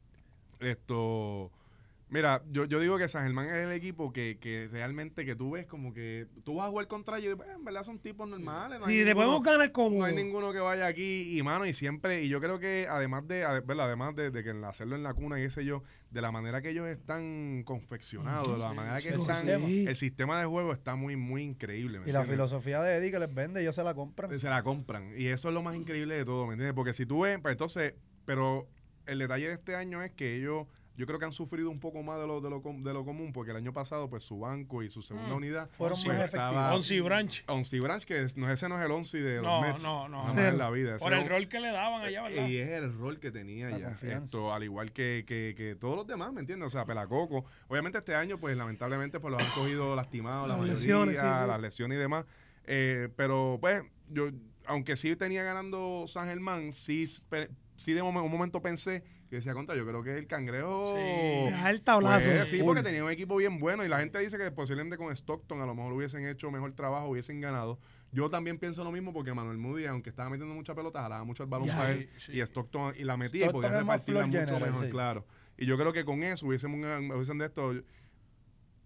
Esto, mira, yo, yo digo que San Germán es el equipo que, que realmente que tú ves como que tú vas a jugar contra ellos y pues, en verdad son tipos normales. No hay Sí, le ninguno- podemos ganar cómodo. no hay ninguno que vaya aquí y mano y siempre y yo creo que además de ade- ¿verdad? además de, de que en hacerlo en la cuna y qué sé yo de la manera que ellos están confeccionados de la manera que el están sistema. el sistema de juego está muy muy increíble ¿me y la entiendes? filosofía de Eddie que les vende, ellos se la compran. Se la compran y eso es lo más increíble de todo ¿me entiendes? Porque si tú ves pues entonces pero el detalle de este año es que ellos yo creo que han sufrido un poco más de lo, de lo, com- de lo común porque el año pasado pues su banco y su segunda Mm. unidad Fueron pues, más estaba- efectivos. Once Branch. Once Branch que es- no, ese no es el Once de los No, Mets no, no. jamás Cero. en la vida. Ese Por es el un- rol que le daban allá, ¿verdad? y es el rol que tenía La ya. confianza. Esto, al igual que, que, que todos los demás, ¿me entiendes? O sea, Pelacoco. Obviamente este año, pues lamentablemente, pues los han cogido lastimados, la Las mayoría, lesiones, sí, sí. las lesiones y demás. Eh, pero, pues, yo, aunque sí tenía ganando San Germán, sí, pe- sí de momen- un momento pensé que decía contra, yo creo que el Cangrejo... Sí. Dejar el tablazo. Pues, sí, Full. porque tenía un equipo bien bueno y la gente dice que posiblemente con Stockton a lo mejor hubiesen hecho mejor trabajo, hubiesen ganado. Yo también pienso lo mismo porque Manuel Moody, aunque estaba metiendo mucha pelota, jalaba mucho el balón Ya, para él sí. y Stockton y la metía y Stockton podía es más repartirla floor mucho general, mejor, sí. claro. Y yo creo que con eso hubiesen, un- hubiesen de esto.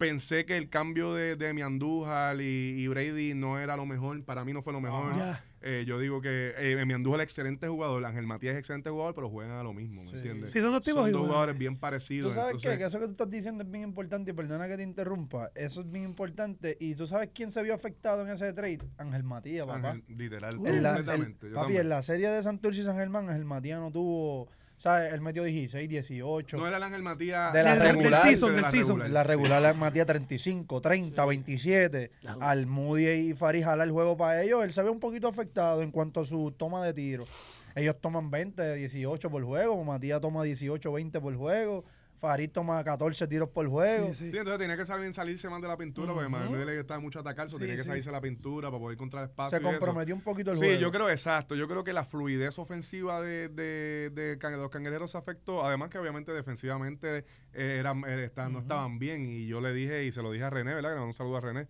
pensé que el cambio de, de mi Andújar y, y Brady no era lo mejor. Para mí no fue lo mejor. Ya. Eh, yo digo que eh, mi Andújar es excelente jugador. Ángel Matías es excelente jugador, pero juegan a lo mismo, ¿me Sí. entiendes? Sí, son dos tipos Son dos iguales. jugadores bien parecidos. Tú sabes entonces- qué? que eso que tú estás diciendo es bien importante y perdona que te interrumpa, eso es bien importante y tú sabes quién se vio afectado en ese trade, Ángel Matías, papá. Ángel, literal, Uh, En la, completamente. el- yo papi, también. en la serie de Santurce y San Germán, Ángel Matías no tuvo, ¿sabes? Él metió dieciséis, dieciocho. No era el Ángel Matías De la Del- del regular, season, de del la season. regular. La regular Ángel Matías treinta y cinco, treinta, veintisiete. Al Moody y Farid jala el juego para ellos. Él se ve un poquito afectado en cuanto a su toma de tiro. Ellos toman veinte, dieciocho por juego. Matías toma dieciocho, veinte por juego. Farid toma catorce tiros por juego. Sí, sí. Sí, entonces tenía que salir, salirse más de la pintura, porque Manuel le gustaba mucho atacar, so Sí, tenía que sí. salirse de la pintura para poder encontrar espacio. Se y eso. comprometió un poquito el Sí, juego. yo creo, exacto. Yo creo que la fluidez ofensiva de, de, de can- los cangrejeros se afectó. Además que obviamente defensivamente eh, eran, eh, estaban- no estaban bien. Y yo le dije, y se lo dije a René, ¿verdad? Que le mando un saludo a René.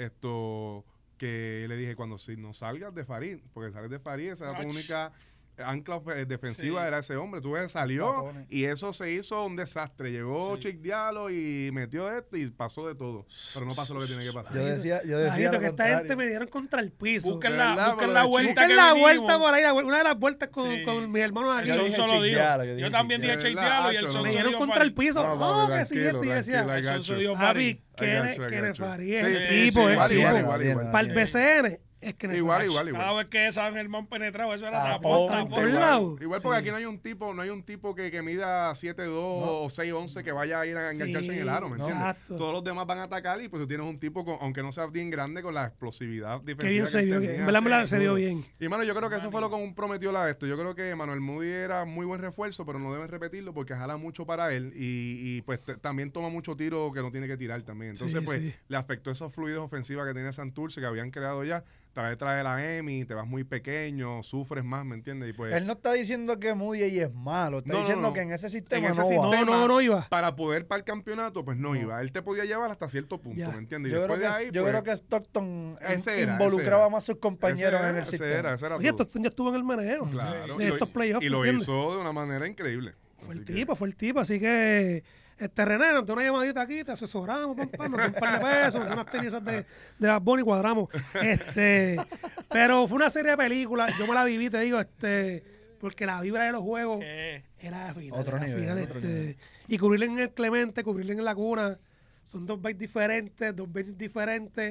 Esto, que le dije, cuando si no salgas de Farid, porque sales de Farid, esa era tu Ach. única ancla eh, defensiva, Sí. era ese hombre. Tú ves, salió Tapones. y eso se hizo un desastre. Llegó Sí. Chick Diallo y metió esto y pasó de todo. Pero no pasó lo que tiene que pasar. Yo decía, yo decía Bajito, lo que esta contrario. gente me dieron contra el piso. Busquen De la, verdad, busquen pero la de vuelta Busquen que la vinimos. vuelta por ahí, la vuel- una de las vueltas con, Sí. con mis hermanos aquí. El Yo Son dije solo Chick dijo. Diallo, yo dije Yo también Chick dije Diallo. Chick Diallo y el Hacho, Son Me no. dieron dio contra Farid. el piso. No, No, papi, que sí, tranquilo, esto y decía. tranquilo, I El got Sonso you. dio Farid. Papi, I que got ne- you, I que got ne you. Farid Sí, es el sí, tipo, sí, el igual, tipo. igual, igual, igual. Para el B C N es que ne Igual, Farid. igual, igual. Cada vez que San Germán penetraba, eso era Ah, tapón, por tapón. todos Igual, lados. igual porque Sí. aquí no hay un tipo, no hay un tipo que, que mida siete dos o seis once que vaya a ir a engancharse Sí, en el aro, ¿me no. entiendes? Exacto. Todos los demás van a atacar y pues tú tienes un tipo, con, aunque no sea bien grande, con la explosividad defensiva Que bien se él vio. tenía, En verdad, en verdad, sí, se vio duro. bien. Y mano, yo creo que eso fue lo que comprometió la esto. Yo creo que Manuel Moody era muy buen refuerzo, pero no deben repetirlo porque jala mucho para él y, y, pues te- también toma mucho tiro que no tiene que tirar también. Entonces, Sí, pues sí. le afectó esos fluidos ofensivas que tenía Santurce que habían creado ya. Trae, trae la Emi, te vas muy pequeño, sufres más, ¿me entiendes? Y pues Él no está diciendo que Moody es malo, está No, no, diciendo no. que en ese sistema ese no sistema- va. No, no, no iba. para poder para el campeonato, pues no, No. iba. Él te podía llevar hasta cierto punto, Ya. ¿me entiendes? Y Yo, creo después que, de ahí, yo pues, creo que Stockton ese era, involucraba ese era. más a sus compañeros ese en el era, ese sistema. era, ese era Oye, todo. esto ya estuvo en el meneo. Claro, De y lo- estos playoffs, y lo ¿entiendes? hizo de una manera increíble. Fue el Así que- tipo, fue el tipo. Así que, este René, nos dio una llamadita aquí, te asesoramos, papá, nos dio un par de pesos, nos dio unas tenis esas de, de Bad Bunny y cuadramos. Este, pero fue una serie de películas, yo me la viví, te digo, este, porque la vibra de los juegos Eh, era final. Otro era nivel, final, otro este, nivel. Y cubrirle en el Clemente, cubrirle en la Cuna, son dos veinte diferentes, dos veinte diferentes,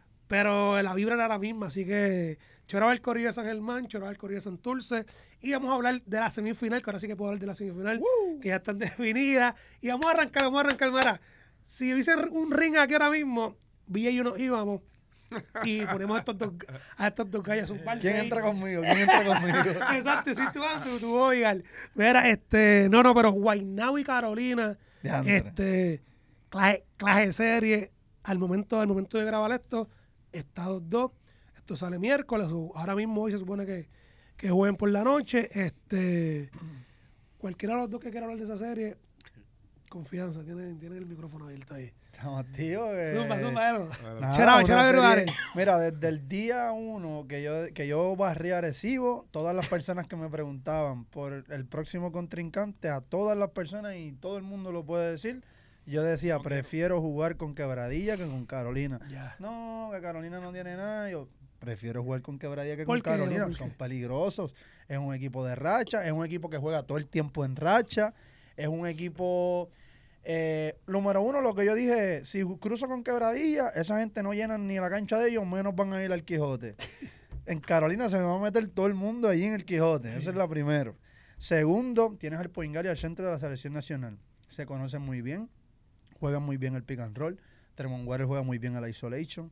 pero la vibra era la misma, así que choraba el corrido de San Germán, choraba el corrido de Santurce, y vamos a hablar de la semifinal, que ahora sí que puedo hablar de la semifinal, que ya están definidas, y vamos a arrancar, vamos a arrancar, mira, si hubiese un ring aquí ahora mismo, Villa y yo nos íbamos, y ponemos a estos dos, a estos dos gallos un par ¿Quién seis. entra conmigo? ¿Quién entra conmigo? Exacto, si tú vas, tú, tú oigas. Mira, este, no, no, pero Guaynabo y Carolina, Diantre. este, clase, clase serie, al momento, al momento de grabar esto, está dos dos, esto sale miércoles, o ahora mismo hoy se supone que, que jueguen por la noche, este, cualquiera de los dos que quiera hablar de esa serie, confianza, tiene, tiene el micrófono abierto ahí. Estamos, tío. eh, Zumba, zumba, Elo. nada, Chera, una chera, serie- Vergara. Mira, desde el día uno que yo, que yo barrí a Arecibo, todas las personas que me preguntaban por el próximo contrincante, a todas las personas, y todo el mundo lo puede decir, yo decía, prefiero jugar con Quebradilla que con Carolina. Ya. No, que Carolina no tiene nada. Yo prefiero jugar con Quebradilla que ¿Por con qué? Carolina. ¿Por qué? Son peligrosos. Es un equipo de racha. Es un equipo que juega todo el tiempo en racha. Es un equipo... Eh, número uno, lo que yo dije, si cruzo con Quebradilla, esa gente no llena ni la cancha de ellos, menos van a ir al Quijote. En Carolina se me va a meter todo el mundo allí en el Quijote. Esa es la primero. Segundo, tienes al Poingal y al centro de la selección nacional. Se conocen muy bien. Juegan muy bien el pick and roll. Tremont Waters juega muy bien el isolation.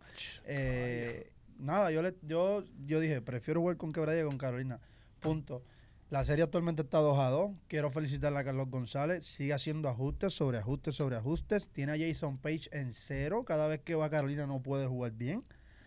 Eh, nada, yo, le, yo, yo dije, prefiero jugar con Quebradilla que con Carolina. Punto. La serie actualmente está dos a dos. Quiero felicitarle a Carlos González. Sigue haciendo ajustes sobre ajustes sobre ajustes. Tiene a Jason Page en cero. Cada vez que va a Carolina no puede jugar bien.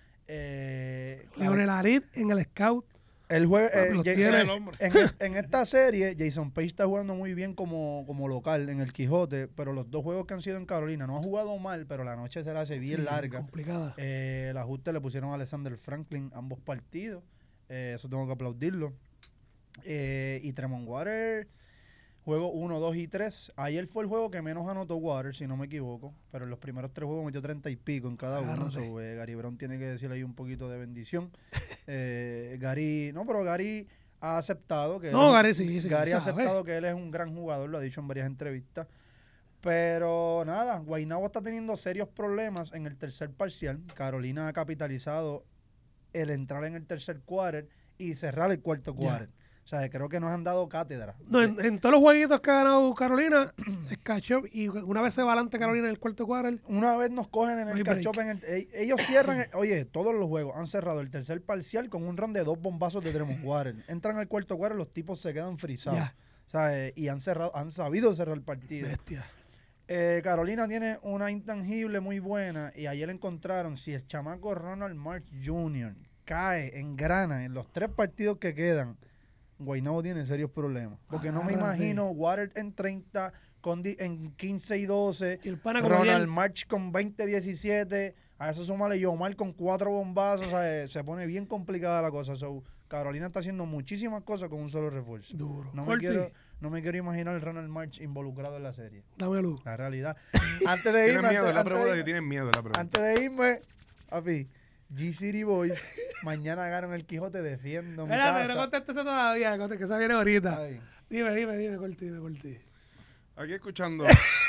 Eh, Leonel Arid en el scout. el juego, Papi, los Jason- tiene. el hombre. en, en esta serie, Jason Page está jugando muy bien como, como local en el Quijote, pero los dos juegos que han sido en Carolina no ha jugado mal, pero la noche se la hace bien Sí, larga. Complicada. Eh, el ajuste le pusieron a Alexander Franklin ambos partidos. Eh, eso tengo que aplaudirlo. Eh, y Tremont Waters, Juego uno, dos y tres. Ayer fue el juego que menos anotó Waters, si no me equivoco. Pero en los primeros tres juegos metió treinta y pico en cada uno. Agárrate. So, eh, Gary Brown tiene que decirle ahí un poquito de bendición. eh, Gary, no, pero Gary ha aceptado que... No, él- Gary sí, sí, Gary ha sabe. aceptado que él es un gran jugador, lo ha dicho en varias entrevistas. Pero nada, Guaynabo está teniendo serios problemas en el tercer parcial. Carolina ha capitalizado el entrar en el tercer quarter y cerrar el cuarto Ya. quarter. O sea, creo que nos han dado cátedra. No, en, en todos los jueguitos que ha ganado Carolina, es catch-up. Y una vez se va adelante Carolina en el cuarto quarter, Una vez nos cogen en No el hay break. catch-up, en el- e- ellos cierran, el- oye, todos los juegos han cerrado el tercer parcial con un run de dos bombazos de Tremont Waters. Entran al cuarto quarter, los tipos se quedan frisados. Ya. O sea, eh, y han cerrado, han sabido cerrar el partido. bestia. Eh, Carolina tiene una intangible muy buena y ayer encontraron si el chamaco Ronald March junior cae en grana en los tres partidos que quedan, Guaynabo tiene serios problemas. Porque no me Agárrate. imagino Water en treinta, Condi en quince y doce, Y el pana como Ronald ayer. March con veinte diecisiete, a eso súmale Yomar con cuatro bombazos, o sea, eh, se pone bien complicada la cosa. So, Carolina está haciendo muchísimas cosas con un solo refuerzo. Duro. No me, Ortiz, quiero, no me quiero imaginar Ronald March involucrado en la serie. dame luz. La realidad. Antes de Tienen irme, miedo, antes, es la antes pregunta de que irme, tienen miedo, es la pregunta. antes de irme, papi, G-City Boys, mañana ganan el Quijote, defiendo mi Espérate, no casa. contestes todavía, conte- que esa viene ahorita. Ay, Dime, dime, dime, Corti, dime, Corti. Aquí escuchando,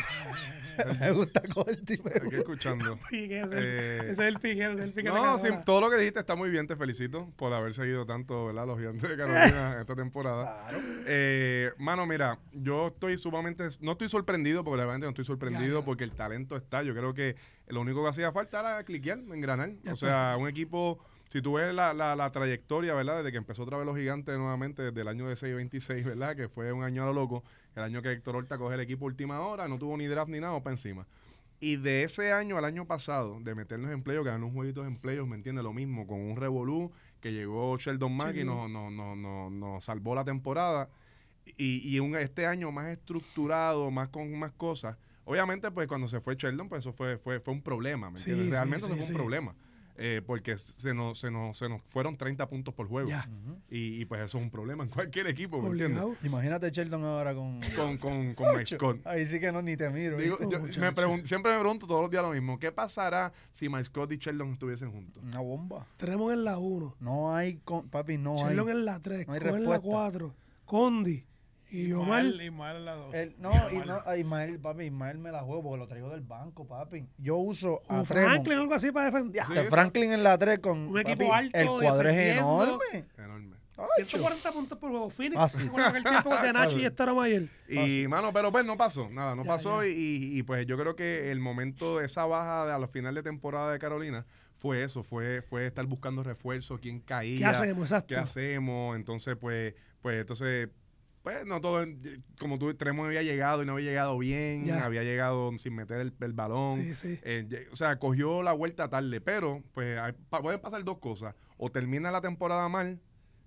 me gusta Corti, me aquí gusta. escuchando. Pique, ese, Eh, ese es el pique, ese es el pique. No, de sí, Carolina. todo lo que dijiste está muy bien, te felicito por haber seguido tanto, ¿verdad? Los gigantes de Carolina esta temporada. Claro. Eh, mano, mira, yo estoy sumamente, no estoy sorprendido, porque realmente no estoy sorprendido Ya, ya. porque el talento está. Yo creo que lo único que hacía falta era cliquear, engranar. Ya O sea, un equipo, si tú ves la, la, la trayectoria, ¿verdad? Desde que empezó otra vez los gigantes nuevamente, desde el año de seis veintiséis, ¿verdad? Que fue un año a lo loco, el año que Héctor Horta coge el equipo última hora, no tuvo ni draft ni nada, para encima. Y de ese año al año pasado, de meternos en playoffs, ganar unos jueguitos en playoffs, ¿me entiendes? Lo mismo, con un revolú, que llegó Sheldon Mack y nos no, no, no, no salvó la temporada. Y, y un, este año más estructurado, más con más cosas. Obviamente, pues cuando se fue Sheldon, pues eso fue, fue, fue un problema, ¿me Sí, entiendes? sí, Realmente sí, eso fue sí. un problema. Eh, porque se nos, se, nos, se nos fueron treinta puntos por juego. Ya. Y, y pues eso es un problema en cualquier equipo, ¿me entiendes? Obligado. Imagínate Sheldon ahora con... Con, con, con Mike Scott. Ahí sí que no, ni te miro. Digo, ¿viste? yo muchacho. me pregun- siempre me pregunto todos los días lo mismo. ¿Qué pasará si Mike Scott y Sheldon estuviesen juntos? Una bomba. Tenemos en la uno, No hay, con, papi, no hay. Chelón en la tres, no hay Cohen en la respuesta. cuatro, Condi y Omar. Ismael, Ismael en la dos. El- no, y no, a Ismael, papi, Ismael me la juego porque lo traigo del banco, papi. Yo uso a O Tremont. Franklin o algo así para defender. Sí. De Franklin en la tres con Un equipo papi, alto, el cuadro es defendiendo. enorme. Enorme. Ay, ciento cuarenta puntos por juego. Phoenix, Ah, sí. ¿se acuerdan aquel tiempo de Nachi y Estara Mayer? Y, mano, pero pues no pasó, nada, no Ya, pasó. ya. Y, y, y, pues yo creo que el momento de esa baja de, a los final de temporada de Carolina fue eso, fue, fue estar buscando refuerzos, quién caía, ¿Qué hacemos? Exacto. qué hacemos. Entonces, pues, pues, entonces, pues, no todo, como tú, Tremont había llegado y no había llegado bien, Ya. había llegado sin meter el, el balón. Sí, sí. Eh, lle- o sea, cogió la vuelta tarde, pero, pues, hay- pa- pueden pasar dos cosas. O termina la temporada mal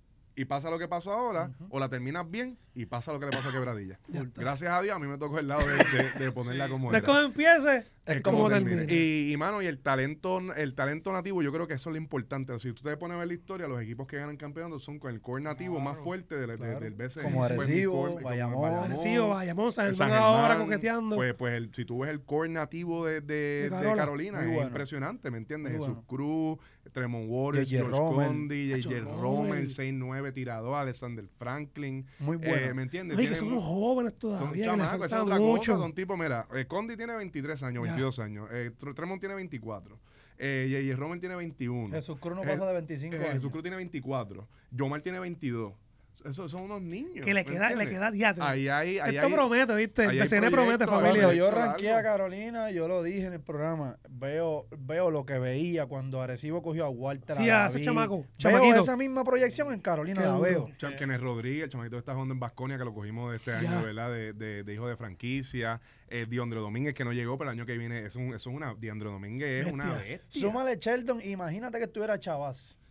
y pasa lo que pasó ahora, o la terminas bien y pasa lo que le pasó a Quebradilla. Ya está. Gracias a Dios, a mí me tocó el lado de, de- de ponerla como De era. cómo empiece, Es es como como termine. termine. Y, y, mano, y el talento, el talento nativo, yo creo que eso es lo importante. Si tú te pones a ver la historia, los equipos que ganan campeonatos son con el core nativo más fuerte del, Claro. del B C. Como Pues, mi Arecibo, core- como Bayamón. Arecibo, Bayamón, San el San Germán ahora Germán, coqueteando. Pues, pues el, si tú ves el core nativo de, de, De de Carola. Carolina, Muy es bueno. impresionante, ¿me entiendes? Muy Jesús bueno. Cruz, Tremont Waters, J J George Rommel. Condi, J J Acho, Rommel, Rommel. seis nueve tirador, Alexander Franklin. Muy Eh, bueno. ¿Me entiendes? Oye, que Tienen- somos jóvenes son todavía, que les chamacos, esa falta es otra mucho. cosa, son tipos, mira, eh, Condi tiene veintitrés años, Ya. veintidós años, eh, Tr- Tremont tiene veinticuatro, eh, J J Rommel tiene veintiuno, Jesús Cruz no Eh, pasa de veinticinco eh, años. Jesús Cruz tiene veinticuatro, Yomar tiene veintidós. Esos son unos niños. Que le ¿me queda, le entiendes? queda diatre. Ahí hay, ahí Esto hay- promete, ¿viste? ahí El hay B C N promete, proyectos, familia. Cuando yo Esto, ranqueé a algo. Carolina, yo lo dije en el programa, veo veo lo que veía cuando Arecibo cogió a Walter. Sí, a a ese David. chamaco, Veo chamaquito. esa misma proyección en Carolina, Qué la duro. veo. Cham- Kenneth Rodríguez, el chamaquito que está jugando en Baskonia, que lo cogimos de este año, Ya. ¿verdad? De, de, de hijo de franquicia. Eh, Diondre Domínguez, que no llegó, pero el año que viene es, un, es una. Diondre Domínguez es una Bestia. bestia. Súmale Sheldon, imagínate que estuviera Chavaz.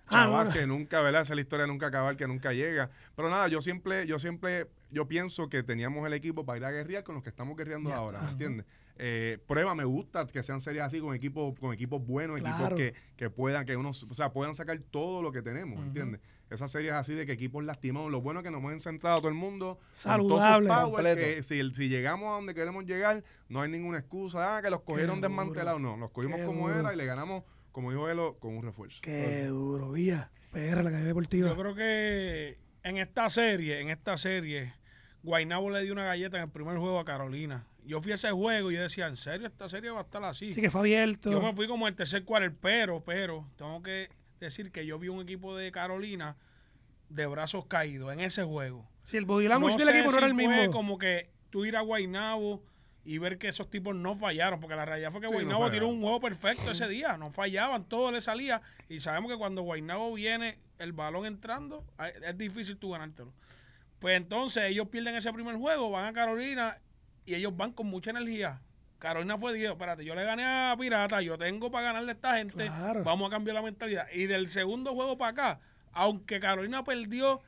Ah, Chavas bueno. que nunca, ¿verdad? Esa es la historia de nunca acabar, que nunca llega. Pero nada, yo siempre, yo siempre, yo pienso que teníamos el equipo para ir a guerrear con los que estamos guerreando Ya ahora, está. ¿me entiendes? Eh, prueba, me gusta que sean series así con equipos, con equipos buenos, Claro. equipos que, que puedan, que unos, o sea, puedan sacar todo lo que tenemos, ¿entiendes? Esas series así de que equipos lastimados, lo bueno es que nos hemos centrado a todo el mundo, con todos sus Saludable. powers, Completo. que si, si llegamos a donde queremos llegar, no hay ninguna excusa, ah, que los cogieron duro. desmantelados, no, los cogimos Qué como duro. era y le ganamos, como dijo Elo, con un refuerzo. Qué duro, Vía. P R, la calle deportiva. Yo creo que en esta serie, en esta serie, Guaynabo le dio una galleta en el primer juego a Carolina. Yo fui a ese juego y yo decía, ¿en serio esta serie va a estar así? Sí, que fue abierto. Yo me fui como el tercer quarter, pero, pero, tengo que decir que yo vi un equipo de Carolina de brazos caídos en ese juego. Sí, el body language No del sé equipo no si era el fue mismo. como que tú ir a Guaynabo y ver que esos tipos no fallaron, porque la realidad fue que Sí, no Guaynabo tiró fallaron. un juego perfecto ese día, no fallaban, todo le salía, y sabemos que cuando Guaynabo viene el balón entrando, ay, es difícil tú ganártelo. Pues entonces ellos pierden ese primer juego, van a Carolina y ellos van con mucha energía. Carolina fue, dijo, espérate, yo le gané a Pirata, yo tengo para ganarle a esta gente, Claro. vamos a cambiar la mentalidad. Y del segundo juego para acá, aunque Carolina perdió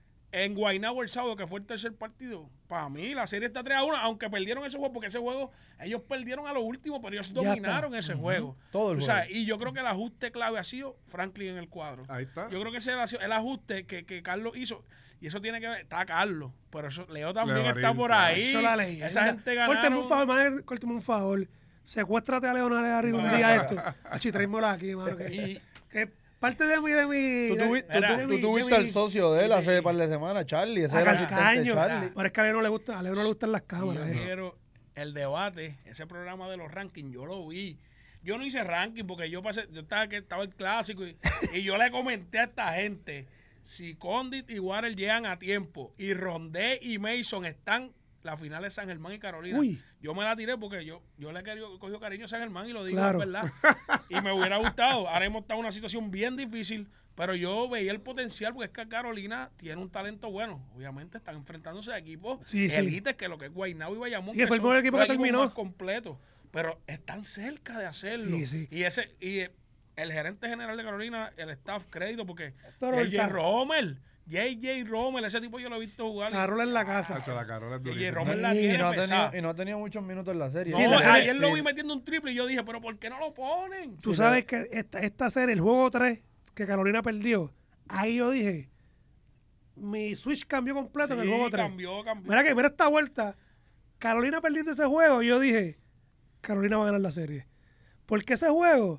en Guaynabo el sábado, que fue el tercer partido, para mí la serie está tres a uno, aunque perdieron ese juego, porque ese juego, ellos perdieron a lo último, pero ellos Ya dominaron ese juego. Todo el Tú juego. sabes, y yo creo que el ajuste clave ha sido Franklin en el cuadro. Ahí está. Yo creo que ese era el ajuste que, que Carlos hizo, y eso tiene que ver, está Carlos, pero eso, Leo también Leo está Marín, por claro. ahí. Eso la leyenda. Esa gente Córteme ganaron. un favor, madre, córteme un favor. Secuéstrate a Leonardo arriba un día esto. Así, tráemelo aquí, mano. Que, Y- que parte de mí, de mi... Tú, de- tuvi- tú, Era, tú- de tú mi- tuviste de al mi- socio de él hace un par de semanas, Charlie. Ese a era el asistente de Calcaño. Charlie. Pero es que a Leo no le gusta, a Leo no le gustan las Y cámaras. yo eh. quiero el debate, ese programa de los rankings, yo lo vi. Yo no hice ranking porque yo pasé, yo estaba que estaba el clásico y, y yo le comenté a esta gente, si Condit y Water llegan a tiempo y Rondé y Mason están la final de San Germán y Carolina. Uy. Yo me la tiré porque yo, yo le he querido, cogido cariño a San Germán y lo digo, Claro. es verdad. Y me hubiera gustado. Ahora hemos estado en una situación bien difícil, pero yo veía el potencial porque es que Carolina tiene un talento bueno. Obviamente están enfrentándose a equipos Sí, sí. élites que lo que es Guaynabo y Bayamón. Sí, que fue el son primer equipo los que equipos terminó. más completos. Pero están cerca de hacerlo. Sí, sí. Y ese y eh, el gerente general de Carolina, el staff, crédito, porque Héctor J Horta. J Rommel, J J Rommel, ese tipo yo lo he visto jugar. Carola en la casa. Hacho, la Carola es Y durísima. Rommel la Y tiene no, ha pesada. tenido, y no ha tenido muchos minutos en la serie. No, Sí, la serie- ayer lo sí. vi metiendo un triple y yo dije, pero ¿por qué no lo ponen? Tú sabes que esta, esta serie, el juego tres, que Carolina perdió, ahí yo dije, mi switch cambió completo en el Sí, juego tres. cambió, cambió. Mira que, mira esta vuelta, Carolina perdiendo ese juego, y yo dije, Carolina va a ganar la serie. Porque ese juego,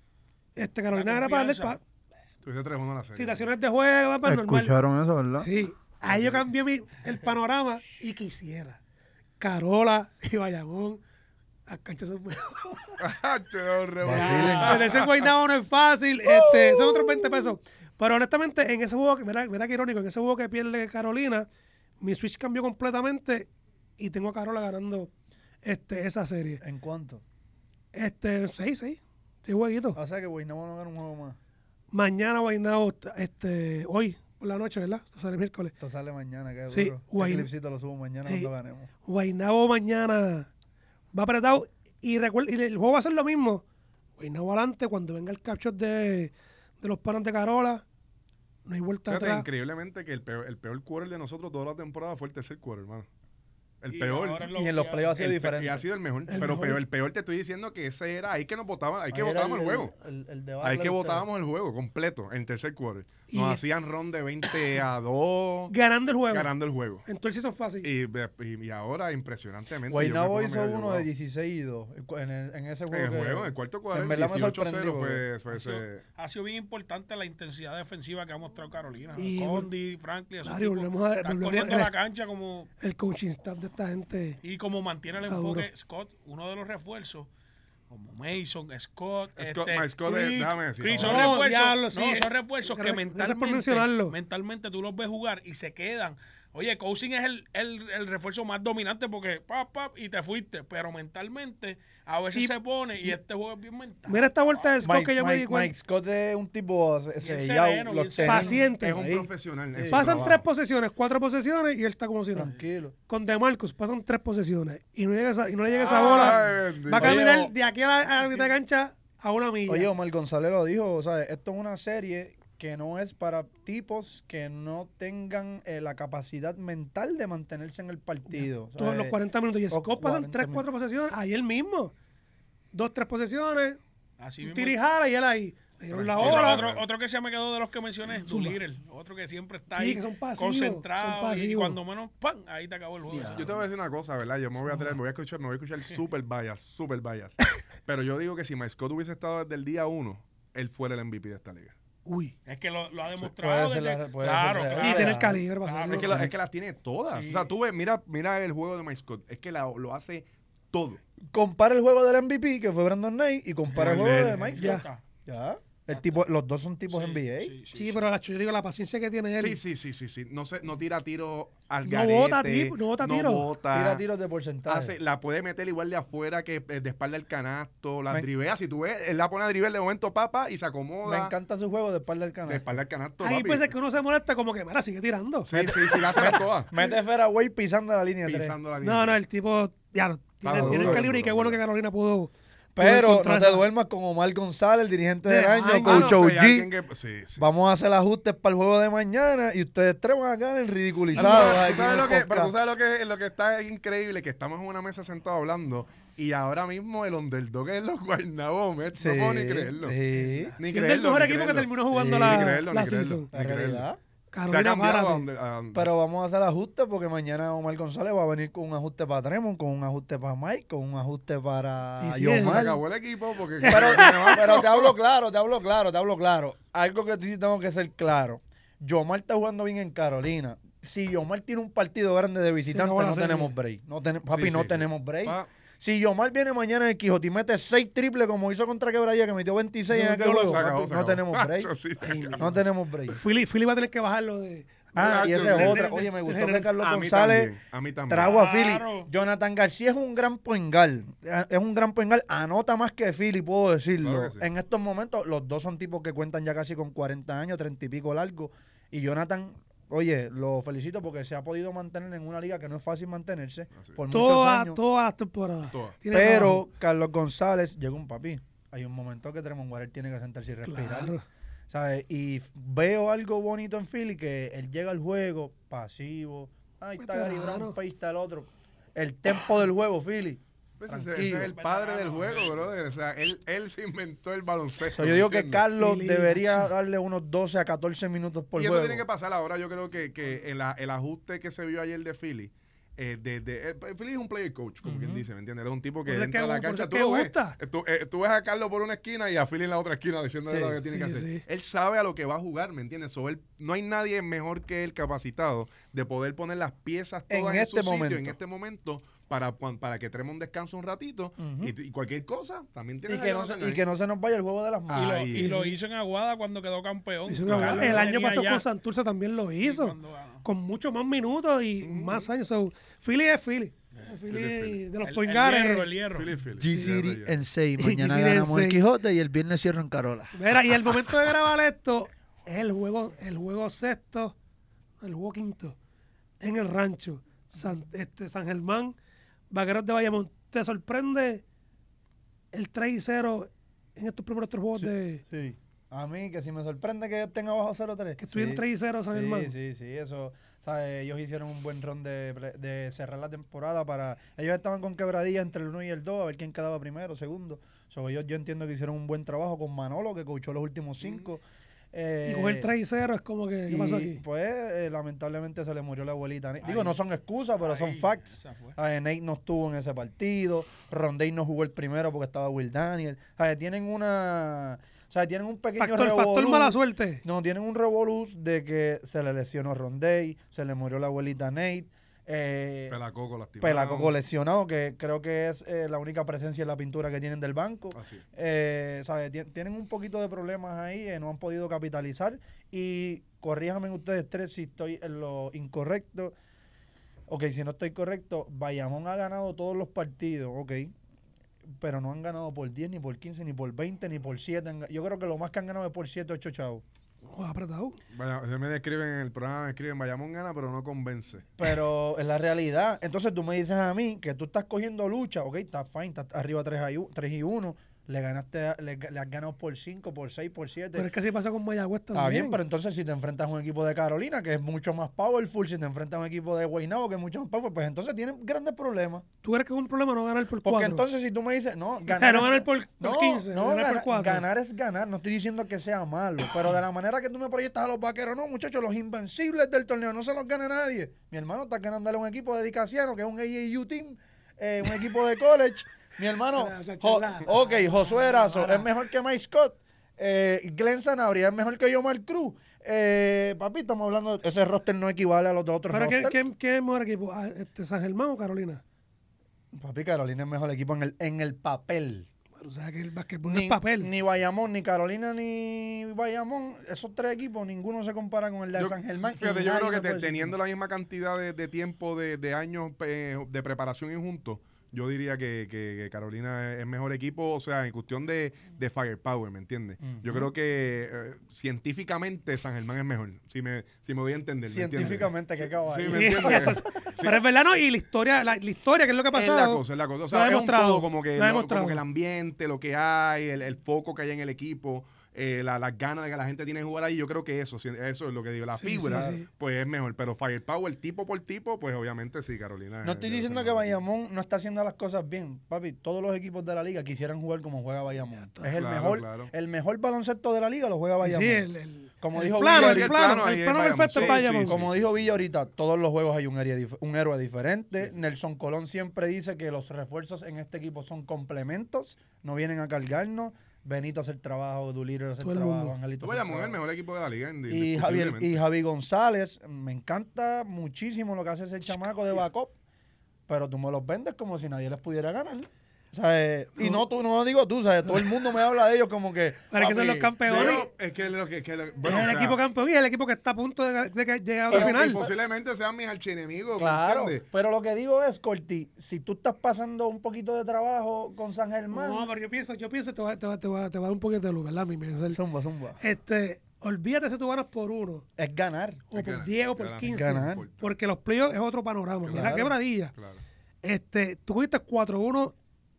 este Carolina La era para darle confianza. pa- Tuviste tres uno en la serie. situaciones de juego, para normal. Escucharon eso, ¿verdad? Sí, ahí yo cambié mi, el panorama y quisiera. Carola y Bayamón, las canchas son buenas. Hacho, re- Vacilen. Ese Guaynabo no es fácil, este, son otros veinte pesos. Pero honestamente, en ese juego, que- mira, mira qué irónico, en ese juego que pierde Carolina, mi switch cambió completamente y tengo a Carola ganando este, esa serie. ¿En cuánto? Este, seis, seis, seis jueguitos. O sea que Guaynabo no gana un juego más. Mañana Guaynabo, este, hoy por la noche, ¿verdad? Esto sale el miércoles. Esto sale mañana, que Sí, duro. Guayn- Este clipcito lo subo mañana Sí. cuando ganemos. Guaynabo mañana va apretado y, recuerda, y el juego va a ser lo mismo. Guaynabo adelante, cuando venga el capture de, de los panos de Carola, no hay vuelta Fíjate, atrás. increíblemente que el peor, el peor quarter de nosotros toda la temporada fue el tercer quarter, hermano. El Y peor. ahora es lo Y en los que- playoffs ha sido el pe- diferente. y ha sido el mejor. El pero mejor. peor, el peor te estoy diciendo que ese era ahí que nos votaban, ahí que Ahí era votábamos el, juego. El, el debacle Ahí de que ustedes. votábamos el juego completo en tercer quarter. Y- Nos hacían ron de veinte a dos Ganando el juego. ganando el juego. En todo el season fácil. Y, y, y ahora, impresionantemente. Guaynabo yo me hizo pongo uno medio- de dieciséis y dos en, el- en ese En juego. el que- juego, en el cuarto cuadro. En verdad me dieciocho cero sorprendió. fue, fue Ha sido, ese. ha sido bien importante la intensidad defensiva que ha mostrado Carolina. Y- Condi, Franklin, esos Claro, y tipos volvemos a- están volvemos corriendo a- la cancha como El coaching staff de esta gente. y como mantiene el Está enfoque duro. Scott, uno de los refuerzos, como Mason, Scott, Scott- este, my Scott es- Chris, déjame decir, Chris, no. son No, refuerzos, diablo, sí, no, eh. son refuerzos que Gracias por mentalmente, mencionarlo. mentalmente tú los ves jugar y se quedan. Oye, Cousin es el, el, el refuerzo más dominante porque pap, pap, y te fuiste, pero mentalmente a veces Sí. se pone y este juego es bien mental. Mira esta vuelta de Scott Mike, que yo me di Mike- cuenta. Mike Scott es un tipo se- sereno, sellado. bien Los sereno. tenis Paciente. Es un ahí, profesional. en su Pasan trabajo. tres posesiones, cuatro posesiones y él está como si no. Tranquilo. Con DeMarcus pasan tres posesiones y no, llega esa, y no le llega esa bola. Ay, bendito. Va a caminar Oye, o- de aquí a la, a la mitad de cancha a una milla. Oye, Omar González lo dijo, o sea, esto es una serie que no es para tipos que no tengan eh, la capacidad mental de mantenerse en el partido. Todos ¿sabes? los cuarenta minutos. Y Los Scott pasan cuarenta tres, cuatro posesiones. Ayer mismo. Dos, tres posesiones. Así Un mismo. tirijala y él ahí. Le dieron la Tranquilo, hora. Otro, otro que se me quedó de los que mencioné es Zumba. Doolittle. Otro que siempre está Sí, ahí que son pasivos, concentrado. son Y pasivos. cuando menos, ¡pam! Ahí te acabó el juego. Yo te voy a decir una cosa, ¿verdad? Yo me voy a traer, me voy a escuchar, me voy a escuchar super bias, super bias. Pero yo digo que si Mike Scott hubiese estado desde el día uno, él fuera el M V P de esta liga. Uy. Es que lo, lo ha demostrado. Puede ser desde- la- puede claro, ser real. claro. Y tener calibre para claro. hacerlo. Es que, la- es que las tiene todas. Sí. O sea, tú ves, mira, mira el juego de Mike Scott. Es que la- lo hace todo. Compara el juego del M V P, que fue Brandon Knight, y compara el El juego de de él. Mike Ya. Scott. Ya. El tipo, los dos son tipos Sí, N B A. sí, sí, Sí, sí. pero la, yo digo, la paciencia que tiene él. Sí, sí, sí, sí, sí. No, se, no tira tiro al No garete. bota tiro, no bota tiro. bota. Tira tiros de porcentaje. Hace- la puede meter igual de afuera que eh, de espalda al canasto, la Me- drivea. Si tú ves, él la pone a drivel de momento, papa, y se Me acomoda encanta su juego de espalda del de canal. espalda al canasto. Hay papi. veces que uno se molesta como que, mira, sigue tirando. Sí, sí, sí, la hace todas. Mete fairway pisando la línea tres. Pisando la línea. No, no, el tipo, ya, no, tiene, Está tiene duro, el calibre y duro, qué bueno duro. que Carolina pudo. Pero pudo no encontrar te esa- duermas con Omar González, el dirigente De del año, año. Coach Ah, no sé, O alguien G. que- sí, sí. Vamos a hacer ajustes para el juego de mañana y ustedes tres van a quedar Pero ridiculizados. tú aquí sabes en lo el que, pero tú podcast. sabes lo que, lo que está increíble, que estamos en una mesa sentados hablando y ahora mismo el underdog es los Guaynabo Mets. No Sí, puedo ni creerlo. sí. Ni Siendo el mejor ni equipo que creerlo. terminó jugando Sí, la, ni creerlo, la ni creerlo. season. La realidad. Se ha Carolina, cambiado a párate. donde- a donde- Pero vamos a hacer ajustes porque mañana Omar González va a venir con un ajuste para Tremont, con un ajuste para Mike, con un ajuste para Sí, sí, se Yomar. acabó el equipo porque Pero, pero te hablo claro, te hablo claro, te hablo claro. Algo que sí tengo que ser claro. Yomar está jugando bien en Carolina. Si Yomar tiene un partido grande de visitante, Sí, no van a no hacer tenemos bien. break. No ten- papi, Sí, no sí, tenemos sí. break. Pa- Si Yomar viene mañana en el Quijote y mete seis triples como hizo contra Quebradilla, que metió veintiséis en Se aquel volvió juego, se acabó, papi, se no acabó. tenemos break. Macho, sí, se Ay, acabó. No tenemos break. Philly, Philly va a tener que bajarlo de. Ah, y Macho, esa es de- otra. de- Oye, me de- gustó de- que Carlos a mí González también, a mí también. trago a Philly. Claro. Jonathan García es un gran poengal. Es un gran poengal. Anota más que Philly, puedo decirlo. Claro que sí. En estos momentos, los dos son tipos que cuentan ya casi con cuarenta años, treinta y pico largos. Y Jonathan, oye, lo felicito porque se ha podido mantener en una liga que no es fácil mantenerse Así. por muchos Todas, años. todas las temporadas. Todas. Tiene trabajo. Pero Carlos González llegó un papi. Hay un momento que Tremont Waters tiene que sentarse y respirar. Claro. ¿Sabes? Y f- veo algo bonito en Philly, que él llega al juego pasivo. Ahí está Gary Veterano. Brown, ahí está el otro. El tempo del juego, Philly. Pues ese, ese Tranquilo. es el padre del juego, brother. O sea, él, él se inventó el O baloncesto. sea, yo ¿me digo que entiendes? Carlos Philly, debería macho. darle unos doce a catorce minutos por y eso juego. tiene que pasar ahora. Yo creo que, que el, el ajuste que se vio ayer de Philly, eh, de, de- eh, Philly es un player coach, como quien dice, ¿me entiendes? Es un tipo que Por eso es entra que- a la por eso cancha, es tú que lo ves. gusta. Eh, Tú, eh, tú ves a Carlos por una esquina y a Philly en la otra esquina diciéndole Sí, lo que tiene sí, que hacer. sí. Él sabe a lo que va a jugar, ¿me entiendes? So, él, no hay nadie mejor que él capacitado de poder poner las piezas todas En en, este su momento. sitio, en este momento, para, para que Tremont descanse un ratito Ujú. y, y cualquier cosa también tiene Y que, no se, y que no se nos vaya el juego de las Y, manos. lo, Ay, y sí, lo sí. hizo en Aguada cuando quedó campeón. Hizo una- Carlos el lo año tenía pasado ya. con Santurce también lo hizo. cuando ganó. Con mucho más minutos y más años. So, Philly es Philly. Philly, Philly es Philly. de los El- point el guards. hierro, el hierro. Philly, Philly. G-City en seis. Y Mañana G C D en ganamos el seis. Quijote y el viernes cierro en Carola. Mira, y el momento de grabar esto es el juego, el juego sexto, el juego quinto, en el rancho. San, este, San Germán, Vaqueros de Bayamón. ¿Te sorprende el tres y cero en estos primeros tres juegos de Sí. A mí, que si me sorprende que estén abajo cero tres. que estuvieron tres y cero San Sí, Germán? sí, sí, eso, ¿sabes? Ellos hicieron un buen run de, ple- de cerrar la temporada para... Ellos estaban con quebradilla entre el uno y el dos, a ver quién quedaba primero, segundo. So, ellos, yo entiendo que hicieron un buen trabajo con Manolo, que coachó los últimos cinco. Eh, Y coger tres y cero es como que, ¿qué pasó y, aquí? pues, eh, lamentablemente se le murió la abuelita. Digo, no son excusas, pero son Ahí, facts. esa fue. ¿Sabes? Nate no estuvo en ese partido. Rondé no jugó el primero porque estaba Will Daniel. ¿Sabes? Tienen una... O sea, tienen un pequeño Factor, factor revolú. mala suerte. No, tienen un revolú de que se le lesionó Rondé, se le murió la abuelita Nate. Eh, Pelacoco lastimado. Pelacoco lesionado, que creo que es eh, la única presencia en la pintura que tienen del banco. Así es. Eh, ¿sabe? Tien- Tienen un poquito de problemas ahí, eh, no han podido capitalizar. Y corríjanme ustedes tres si estoy en lo incorrecto. Ok, si no estoy correcto, Bayamón ha ganado todos los partidos, ok. Pero no han ganado por diez, ni por quince, ni por veinte, ni por siete. Han ga- Yo creo que lo más que han ganado es por siete, ocho chavos. Oh, apretado. Vaya, se me describen en el programa, me escriben Bayamón gana, pero no convence. Pero es la realidad. Entonces tú me dices a mí que tú estás cogiendo lucha, ok, está fine, estás arriba tres y uno. Le ganaste, le, le has ganado por cinco, por seis, por siete. Pero es que así pasa con Mayagüez también. Está bien, pero entonces si te enfrentas a un equipo de Carolina, que es mucho más powerful, si te enfrentas a un equipo de Guaynabo, que es mucho más powerful, pues entonces tienes grandes problemas. ¿Tú crees que es un problema no ganar por Porque cuatro? entonces si tú me dices, no, O sea, ganar, no es- ganar por, por no, quince, no, ganar gana- por cuatro. ganar es ganar. No estoy diciendo que sea malo, pero de la manera que tú me proyectas a los vaqueros, no, muchachos, los invencibles del torneo, no se los gana nadie. Mi hermano está ganándole a un equipo de Dicasiano, que es un A A U team, eh, un equipo de college. Mi hermano, O sea, Jo- charla. ok, Josué Erazo es mejor que Mike Scott. Eh, Glenn Sanabria es mejor que Yomar Cruz. Eh, papi, estamos hablando, ese roster no equivale a los de otros ¿Pero qué, rosters. qué, qué es mejor equipo? Ah, este, ¿San Germán o Carolina? Papi, Carolina es mejor equipo en el, en el papel. Bueno, o sea, que el basquetbol Ni, es papel. ni Bayamón, ni Carolina, ni Bayamón, esos tres equipos, ninguno se compara con el de Yo- San Germán. y Fíjate, yo nadie creo me que te- puede decir teniendo no. la misma cantidad de, de tiempo, de, de años eh, de preparación y juntos, yo diría que, que- que Carolina es mejor equipo, o sea, en cuestión de, de firepower, ¿me entiendes? Yo creo que eh, científicamente San Germán es mejor, si me, si me voy a entender. ¿me entiendes? Científicamente, qué caballo. Sí, Sí, ¿me entiendes? eso- Pero es verdad, ¿no? Y la historia, la, la historia, que es lo que ha Es pasado. la cosa, es la cosa. O lo sea, ha es un demostrado, todo como que, lo ha lo- demostrado. como que el ambiente, lo que hay, el, el foco que hay en el equipo, eh, la- las ganas de que la gente tiene de jugar ahí. Yo creo que eso, si- eso es lo que digo. La Sí, fibra, sí, sí. pues es mejor. Pero firepower, tipo por tipo, pues obviamente sí, Carolina. No es- estoy debe diciendo ser que mejor. Bayamón no está haciendo las cosas bien. Papi, todos los equipos de la liga quisieran jugar como juega Bayamón. Es el Claro, mejor claro. el mejor baloncesto de la liga lo juega Bayamón. Sí, el, el, Como el dijo plano, Villa, el el plano, plano ahí el es plano Bayamón. perfecto es Sí, Bayamón. sí, Como dijo Villa ahorita, todos los juegos hay un, área dif- un héroe diferente. Nelson Colón siempre dice que los refuerzos en este equipo son complementos, no vienen a cargarnos. Benito hace el trabajo, Dulíder hace el Todo el trabajo, mundo. Angelito Tú hace el Bayamón es el trabajo. mejor equipo de la liga. Y Javier, indiscutiblemente. y Javi González, me encanta muchísimo lo que hace ese chamaco de backup, pero tú me los vendes como si nadie les pudiera ganar. O sea, eh, y no tú, no lo digo tú, ¿sabes? Todo el mundo me habla de ellos como que. Para que son los papi, campeones. Pero es que lo que. que lo- bueno, es o el sea, equipo campeón y es el equipo que está a punto de, de que llegue a la pero- y final. posiblemente sean mis archienemigos. ¿me Claro, entiendes? pero lo que digo es, Corti, si tú estás pasando un poquito de trabajo con San Germán. No, pero yo pienso, yo pienso, te va, te va, te va, te va a dar un poquito de luz, ¿verdad? Mi pensar. Zumba, zumba. Este, olvídate si tú ganas por uno, Es ganar. o Es por ganar, diez, o por ganar, quince. ganar. Porque los playoffs es otro panorama. Mira Claro. qué bradilla. Claro. Este, tú cogiste cuatro uno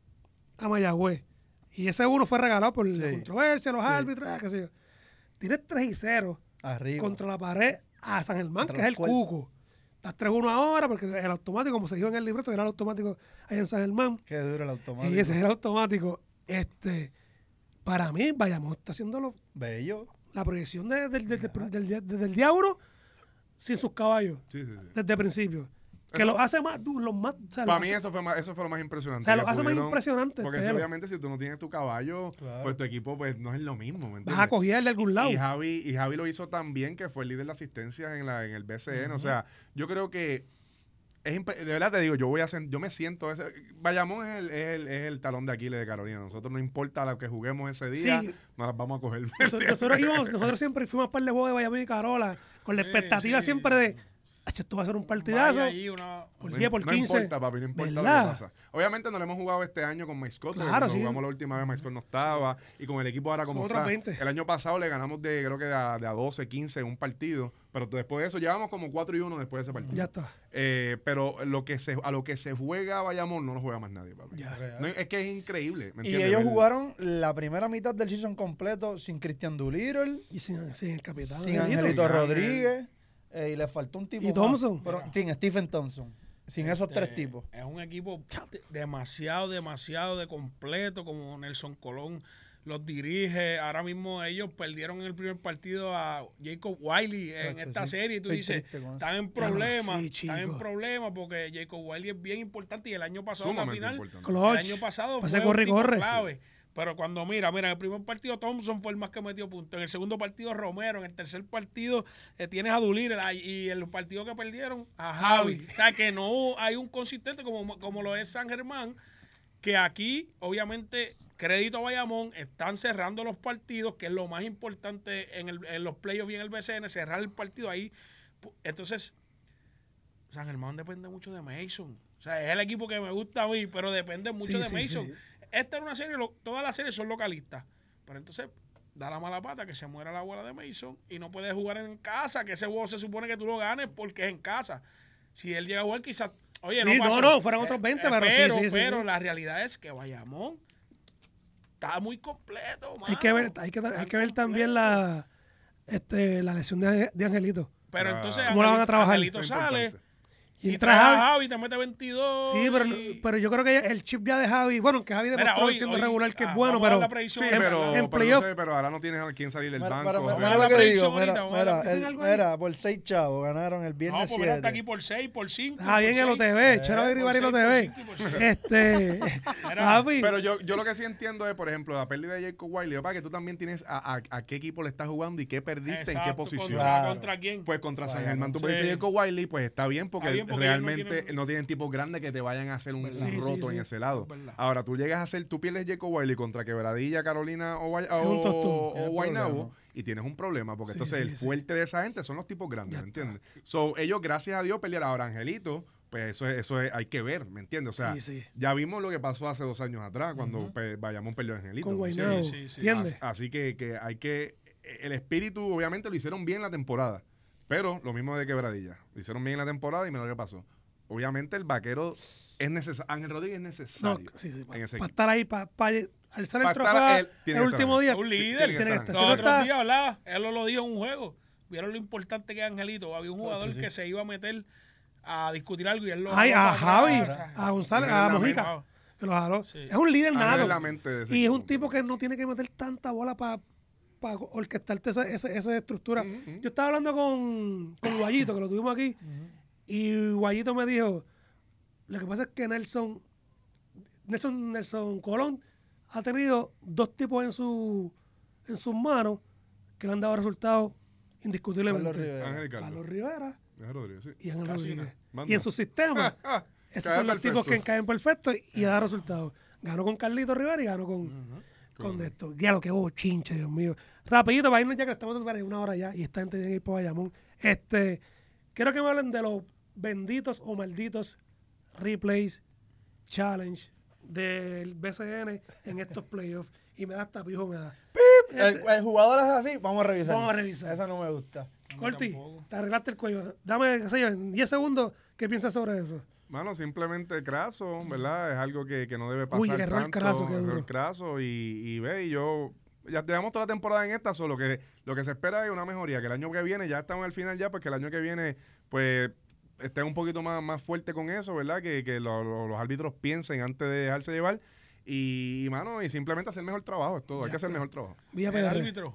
a Mayagüez. Y ese uno fue regalado por la Sí. controversia, los Sí. árbitros, ah, qué sé yo. Tienes tres y cero Arriba. contra la pared a San Germán, Contra que es el los cuerpos. cuco. Estás tres uno ahora, porque el automático, como se dijo en el libreto, era el automático ahí en San Germán. Qué duro el automático. Y ese es el automático. Este, para mí, Bayamón está haciendo lo- Bello. la proyección de- del, del, del, del, del- del diablo sin sus caballos, Sí, sí, sí. desde el principio. Que Eso- los hace más, du- los más. O sea, Para los mí hace- eso fue, más, eso fue lo más impresionante. O sea, lo que hace más pudieron- impresionante, Porque este, si lo- obviamente si tú no tienes tu caballo, Claro. pues tu equipo pues no es lo mismo, ¿me vas entiendes? a coger de algún lado. Y Javi, y Javi lo hizo tan bien que fue el líder de asistencias en, la, en el B C N. O sea, yo creo que es impre- de verdad te digo, yo voy a sen- yo me siento ese, Bayamón es el, es, el, es el talón de Aquiles de Carolina. Nosotros no importa lo que juguemos ese día, Sí. nos las vamos a coger. Nosotros, nosotros íbamos- nosotros siempre fuimos a par de juegos de Bayamón y Carola, con la Sí, expectativa sí. siempre de, "Acho, esto va a ser un partidazo. Vaya allí una- Por No, diez, por no quince. importa, papi, no importa lo ¿Verdad? que pasa. Obviamente no lo hemos jugado este año con Maiscott, porque Claro, cuando sí. jugamos la última vez Maiscott no estaba, y con el equipo ahora como Son otros está. veinte. El año pasado le ganamos de, creo que de a, de a doce, quince en un partido, pero después de eso llevamos como cuatro y uno después de ese partido. Ya está. Eh, pero lo que se, a lo que se juega Bayamón no lo juega más nadie, papi. Ya. No, es que es increíble, ¿me Y entiendes? ellos El- jugaron la primera mitad del season completo sin Christian Doolittle, Y sin, sin el capitán. sin Angelito. Angelito Ángel. Rodríguez, eh, y le faltó un tipo ¿Y más. Thompson? Pero- sin Stephen Thompson. Sin esos Este, tres tipos. Es un equipo de- demasiado, demasiado de completo, como Nelson Colón los dirige. Ahora mismo ellos perdieron en el primer partido a Jacob Wiley en Tacho, esta sí. serie. Y tú Estoy dices, triste con eso. están en Ya lo problemas, sé, están en chico. problemas porque Jacob Wiley es bien importante y el año pasado en la Sumamente final, importante. Clutch. el año pasado Pase fue corre, un tipo corre. clave. Pero cuando mira, mira, en el primer partido Thompson fue el más que metió puntos. En el segundo partido Romero. En el tercer partido eh, tienes a Dulir. Y el partido que perdieron a Javi. O sea, que no hay un consistente como, como lo es San Germán. Que aquí, obviamente, crédito a Bayamón, están cerrando los partidos, que es lo más importante en, el, en los playoffs y en el B C N, cerrar el partido ahí. Entonces, San Germán depende mucho de Mason. O sea, es el equipo que me gusta a mí, pero depende mucho Sí, de sí, Mason. sí. Esta es una serie, lo- todas las series son localistas. Pero entonces, da la mala pata que se muera la abuela de Mason y no puedes jugar en casa, que ese juego se supone que tú lo ganes porque es en casa. Si él llega a jugar, quizás. Oye, Sí, no no, pasó. no, fueron otros veinte, pero sí, pero, sí, sí, pero sí. la realidad es que Bayamón está muy completo, mano. Hay que ver, hay que, hay que ver también la, este, la lesión de, de Angelito. Pero Ah. entonces ¿Cómo la van a trabajar? Angelito Eso es sale importante. Y y entra trae a Javi. Javi, te mete veintidós. Sí, pero, no- y- pero yo creo que el chip ya de Javi, bueno, que Javi Mira, demostró hoy- siendo hoy- regular que ah, es bueno, vamos a dar pero la predicción Sí, en pero, verdad. en pero, no playoff- sé, pero ahora no tienes a quién salir del Mira, banco. mira, o mira, sea, mira la lo que predicción digo, mira, ahorita, mira, ¿dicen el- algo ahí? mira, por seis chavos ganaron el No, viernes porque mira, está siete. aquí por seis, por cinco. ah, bien en el O T V, Chero y Rivari en el O T V. Este, Javi, Pero yo, yo lo que sí entiendo es, por ejemplo, la pérdida de Jacob Wiley, para que tú también tienes a, a, a qué equipo le estás jugando y qué perdiste, en qué posición. ¿Contra, Claro. ¿Contra quién? Pues contra San Vaya, Germán tú sí. perdiste a Jacob Wiley, pues está bien porque, Está bien porque ellos no realmente tienen- no tienen tipos grandes que te vayan a hacer un, un Sí, sí, roto sí. en ese lado. Es verdad. Ahora, tú llegas a hacer, tú pierdes Jacob Wiley contra Quebradilla, Carolina o, Guay- Es un tostón. o, Tiene o Guaynabo problema. y tienes un problema porque Sí, entonces sí, el sí. fuerte de esa gente son los tipos grandes, Ya ¿me entiendes? So, ellos, gracias a Dios, pelearon. Ahora, Angelito, pues eso es, eso es, hay que ver, ¿me entiendes? O sea, Sí, sí. ya vimos lo que pasó hace dos años atrás cuando pe- Bayamón perdió a Angelito. con ¿me Guaynabo, entiendes? Sí, sí, sí. ¿entiendes? Así que, que hay que. El espíritu, obviamente, lo hicieron bien la temporada. Pero lo mismo de Quebradilla. Lo hicieron bien la temporada y mira lo que pasó. Obviamente, el vaquero es necesario. Ángel Rodríguez es No, necesario sí, sí, en para ese equipo. estar ahí, para alzar Pa' el estar trofeo él, tiene el que estar último ahí. día. Es un líder. Tiene que Tiene que estar estar. Los Si no otros está- días hablaba, él lo dijo en un juego. Vieron lo importante que es Angelito. Había un jugador sí, sí. que se iba a meter a discutir algo y él lo Ay, jaló a para Javi, atrás. a González, Tiene a la Mojica, mente. que lo jaló. Sí. Es un líder Ángel nato. es la mente de ese Y es equipo. un tipo que no tiene que meter tanta bola para orquestarte esa, esa, esa estructura. Yo estaba hablando con, con Guayito, que lo tuvimos aquí, y Guayito me dijo, lo que pasa es que Nelson, Nelson, Nelson Colón ha tenido dos tipos en, su, en sus manos que le han dado resultados indiscutiblemente. Carlos Rivera. Ángel y Carlos. Carlos Rivera Ángel Rodríguez, sí. y Ángel Casi Rodríguez. nada. Manda. Y en su sistema, esos Cae son los perfecto. tipos que caen perfectos y dan resultados. Ganó con Carlito Rivera y ganó con, con esto. Ya lo que hubo, chinche, Dios mío. Rapidito, para irnos ya que estamos en una hora ya y esta gente tiene que ir para Bayamón. Este, quiero que me hablen de los benditos o malditos replays, challenge del B C N en estos playoffs. Y me da hasta pijo, me da. El, el jugador es así, vamos a revisar. Vamos a revisar. Esa no me gusta. Corti, tampoco. te arreglaste el cuello. Dame, qué sé yo, en diez segundos, ¿qué piensas sobre eso? Mano, simplemente craso, ¿verdad? Es algo que, que no debe pasar. Uy, error tanto, craso, qué duro. error craso y, y ve, y yo ya llevamos toda la temporada en esta, solo que lo que se espera es una mejoría, que el año que viene, ya estamos al final ya, pues que el año que viene, pues estén un poquito más, más fuerte con eso, ¿verdad? Que, que lo- lo- los árbitros piensen antes de dejarse llevar y, y, mano, y simplemente hacer mejor trabajo, es todo, hay que hacer mejor trabajo. Vía El P R. árbitro.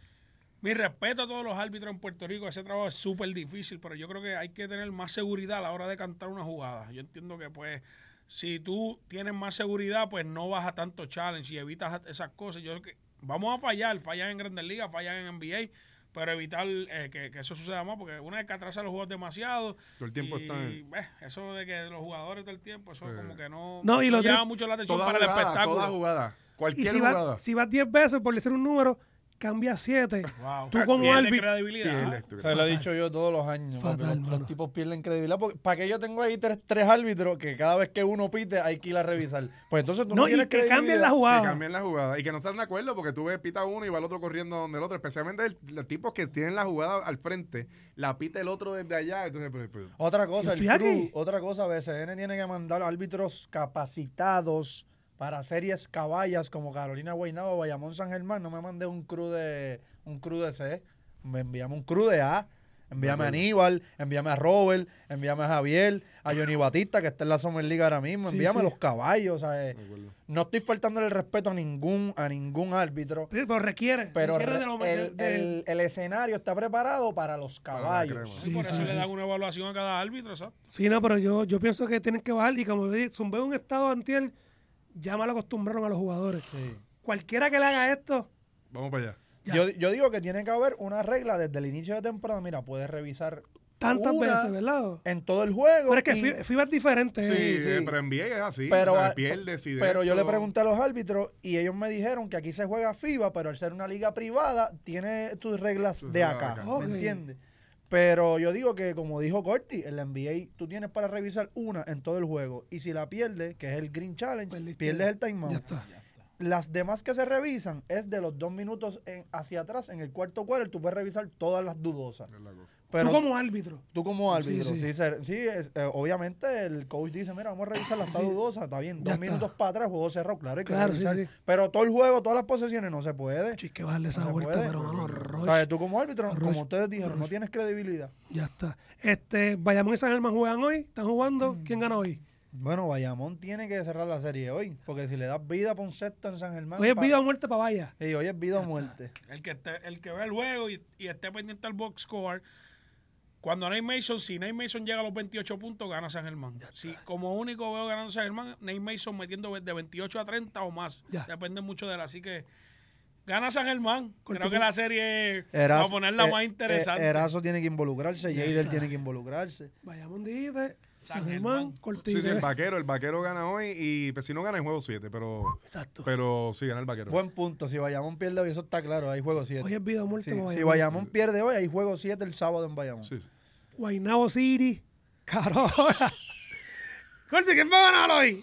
Mi respeto a todos los árbitros en Puerto Rico. Ese trabajo es súper difícil, pero yo creo que hay que tener más seguridad a la hora de cantar una jugada. Yo entiendo que, pues, si tú tienes más seguridad, pues no vas a tanto challenge y evitas esas cosas. Yo creo que vamos a fallar, fallan en Grandes Ligas, fallan en N B A, pero evitar eh, que, que eso suceda más, porque una vez que atrasa los juegos demasiado. Todo el tiempo y, está en- eh, eso de que los jugadores todo el tiempo, eso Sí. como que no, No, y lo llama tri- mucho la atención Toda para jugada, el espectáculo. toda jugada, Y cualquier si jugada. vas, si vas diez veces, por decir un número, cambia siete. Wow. Tú como Pierde árbitro. credibilidad. Pierdes tú. O sea, lo he dicho yo todos los años. Fatal, papi, los, los mano. tipos pierden credibilidad. Porque, ¿para qué yo tengo ahí tres, tres árbitros que cada vez que uno pite hay que ir a revisar? Pues entonces tú no, No, y tienes que cambien la credibilidad. Que jugada. cambien la jugada y que no están de acuerdo porque tú ves pita uno y va el otro corriendo donde el otro, especialmente el- los tipos que tienen la jugada al frente, la pita el otro desde allá, entonces pues, pues, Otra cosa, el Yo estoy crew, aquí. otra cosa, B C N tiene que mandar árbitros capacitados para series caballas como Carolina Guaynabo, Bayamón San Germán. No me mandé un crew de un crew de C, me envíame un crew de A. Envíame a Aníbal, envíame a Robert, envíame a Javier, a Johnny Batista, que está en la Summer League ahora mismo, Sí, envíame sí. a los caballos. O sea, eh, me acuerdo. no estoy faltando el respeto a ningún, a ningún árbitro, Sí, pero requiere. pero requiere re- de lo- el, de- el- el escenario está preparado para los Para la caballos. crema. Sí, por Sí, eso sí, le sí. dan una evaluación a cada árbitro, ¿sabes? Sí, no, pero yo, yo pienso que tienen que bajar. Y como dije, Zumbé un estado antier, ya mal acostumbraron a los jugadores. Sí. Cualquiera que le haga esto, Vamos para allá. Ya. Yo, yo digo que tiene que haber una regla desde el inicio de temporada. Mira, puedes revisar tantas una veces, ¿verdad? en todo el juego. Pero es que y- Fi- FIBA es diferente. Sí, ¿eh? sí. eh, pero en N B A es así, pero, o sea, a- pierdes y de pero yo esto- le pregunté a los árbitros y ellos me dijeron que aquí se juega FIBA, pero al ser una liga privada tiene tus reglas Tus de reglas acá, de acá. ¿me Ok. entiendes? Pero yo digo que, como dijo Corti, en la N B A tú tienes para revisar una en todo el juego. Y si la pierdes, que es el Green Challenge, Perdiste. pierdes el Ya timeout. está. Las demás que se revisan es de los dos minutos en- hacia atrás, en el cuarto quarter, tú puedes revisar todas las dudosas. Es la cosa. Pero Tú como árbitro. tú como árbitro, Sí, sí, sí. ser- sí, es- eh, obviamente el coach dice, mira, vamos a revisar la está dudosa, está bien, dos Ya minutos está. para atrás, juego cerrado, claro, hay que Claro, sí, revisar. sí. Pero todo el juego, todas las posesiones no se puede. Sí, que bajarle esa No se vuelta, puede. pero mano, O Roche, sea, tú como árbitro, Roche, como ustedes dijeron, no Roche. tienes credibilidad. ya está. Este, Bayamón y San Germán juegan hoy, están jugando. ¿Quién gana hoy? Bueno, Bayamón tiene que cerrar la serie hoy, porque si le das vida para un sexto en San Germán... Hoy es pa- vida o muerte para Vaya. Y hoy es vida o muerte. El que, esté, el que ve el juego y, y esté pendiente al box score, cuando Nate Mason, si Nate Mason llega a los veintiocho puntos, gana San Germán. Si como único veo ganando San Germán, Nate Mason metiendo de veintiocho a treinta o más. Ya. Depende mucho de él. Así que gana San Germán. Corto Creo que punto. la serie Erazo- va a ponerla eh, más interesante. eh, Erazo tiene que involucrarse, Jader tiene que involucrarse. Bayamón dijiste, San San Germán, Germán. cortito. Sí, sí, el vaquero, el vaquero gana hoy y pues, si no gana el juego siete, pero, Exacto. pero sí gana el vaquero. Buen punto, si Bayamón pierde hoy, eso está claro, hay juego Hoy siete. es vida o muerte Sí, para si Bayamón. Bayamón pierde hoy, hay juego siete el sábado en Bayamón. Sí, sí. Guaynabo City, Carola. Corte, ¿quién va a ganar hoy?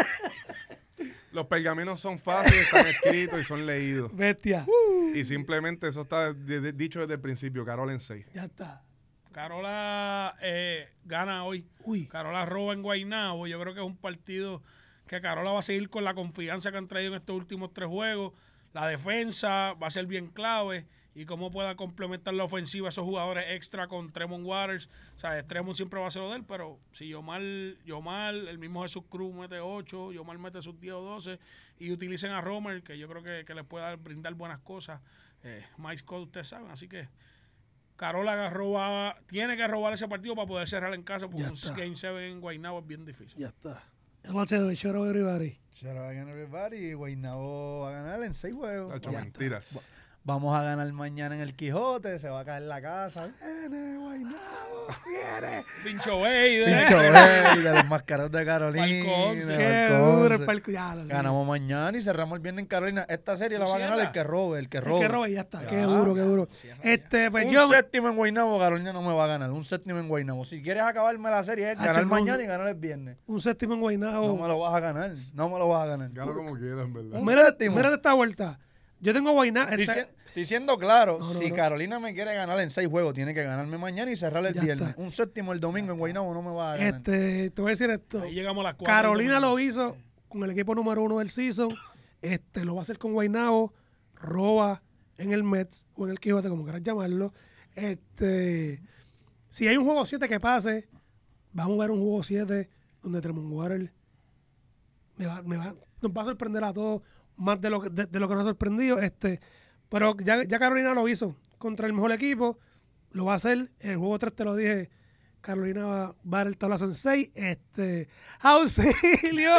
Los pergaminos son fáciles, están escritos y son leídos. Bestia. Y simplemente eso está de- de- dicho desde el principio, Carol en seis. Ya está. Carola eh, gana hoy. Uy. Carola roba en Guaynabo. Yo creo que es un partido que Carola va a seguir con la confianza que han traído en estos últimos tres juegos. La defensa va a ser bien clave y cómo pueda complementar la ofensiva esos jugadores extra con Tremont Waters. O sea, Tremont siempre va a ser lo de él, pero si Yomar, Yomar, el mismo Jesús Cruz mete ocho, Yomar mete sus diez o doce y utilicen a Romer, que yo creo que, que les pueda brindar buenas cosas. Eh, Mike Scott, ustedes saben, así que Carola roba, tiene que robar ese partido para poder cerrar en casa, porque Ya un está. Game seven en Guaynabo es bien difícil. Ya está. El noche de shout out everybody. Se va a ganar everybody y Guaynabo va a ganar en seis juegos. Tacho, mentiras. Vamos a ganar mañana en el Quijote, se va a caer la casa. Viene Guaynabo, viene. Pincho Bader. Pincho Rey, de los mascaros de Carolina. Falconce. Qué Falconce. duro el palco. Ya, lo- Ganamos mañana y cerramos el viernes en Carolina. Esta serie la va a ganar el que robe, el que El robe. que robe, ya está. Ya. Qué duro, qué duro. Cierra Este, pues Un yo. séptimo en Guaynabo, Carolina no me va a ganar. Un séptimo en Guaynabo. Si quieres acabarme la serie es Ah, ganar no, mañana no. y ganar el viernes. Un séptimo en No me Guaynabo. lo vas a ganar. No me lo vas a ganar. Gano como quieras, en verdad. Un Mira, séptimo. mira esta vuelta. Yo tengo Guaynabo. Estoy, esta- si- estoy siendo claro, No, no, si no. Carolina me quiere ganar en seis juegos, tiene que ganarme mañana y cerrar el Ya viernes. está. Un séptimo el domingo en Guaynabo no me va a ganar. Este, te voy a decir esto. Ahí llegamos a las cuatro. Carolina del domingo. lo hizo con el equipo número uno del season. Este, lo va a hacer con Guaynabo. Roba en el Mets o en el Quijote, como quieras llamarlo. Este, si hay un juego siete que pase, vamos a ver un juego siete donde Tremont Waters me va, me va, nos va a sorprender a todos más de lo que, de, de lo que nos ha sorprendido. Este, pero ya, ya Carolina lo hizo contra el mejor equipo. Lo va a hacer. El juego tres te lo dije. Carolina va, va a dar el tablazo en seis. Este, ¡auxilio!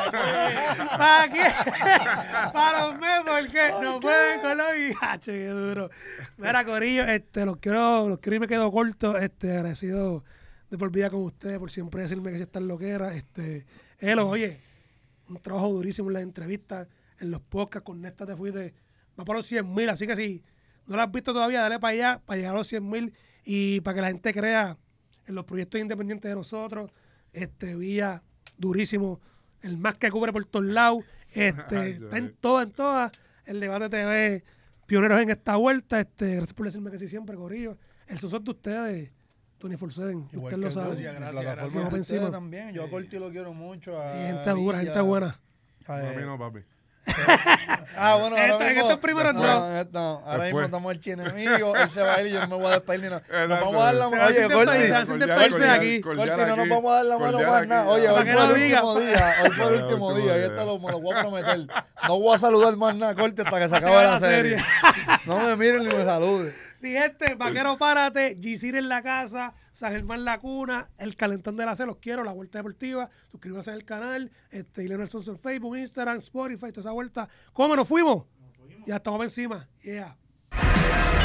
¿Para qué? Para los memes, porque no pueden con los I H, qué duro. Mira, Corillo, este, los quiero, los quiero y me quedo corto. Este, agradecido de por vida con ustedes, por siempre decirme que si están loqueras. Este, Elo, oye, un trabajo durísimo en las entrevistas, en los podcasts, con Nesta te fuiste, va para los cien mil, así que si no lo has visto todavía, dale para allá, para llegar a los cien mil y para que la gente crea en los proyectos independientes de nosotros. Este, Villa, durísimo, el más que cubre por todos lados, este, está en todas, en todas, el Debate T V, pioneros en esta vuelta, este, gracias por decirme que sí siempre, Corillo, el socio de ustedes, Tony Forsen, Igual usted que lo sabe. tú, Gracias, en gracias, plataforma gracias. de ustedes Encima. también. Yo a Corti lo quiero mucho. A Y gente dura, Villa, gente buena. a- A mí no, papi. Ah, bueno, ahora Esta- en mismo- estos primeros no. no. esta no. Ahora mismo Después. estamos el chienemigo, él se va a ir y yo no me voy a despedir ni nada. Nos Exacto. vamos a dar la Se va mano. Oye, sin despedir, Corti, se va sin despedirse aquí. Corti, no nos vamos a dar la mano cordial más aquí. nada. Oye, Ah, hoy Para fue que el no diga. último día. Hoy fue el Ya, último último día. Y día. esto lo, me lo voy a prometer. No voy a saludar más nada, Corti, hasta que se acabe la serie. No me miren ni me saluden. Mi gente, Vaquero Párate, G-City en la casa, San Germán la cuna, el calentón de la C, los quiero, la vuelta deportiva, suscríbanse al canal, este, y Leonel Sonso en Facebook, Instagram, Spotify, toda esa vuelta. ¿Cómo nos fuimos? Ya estamos encima. Yeah.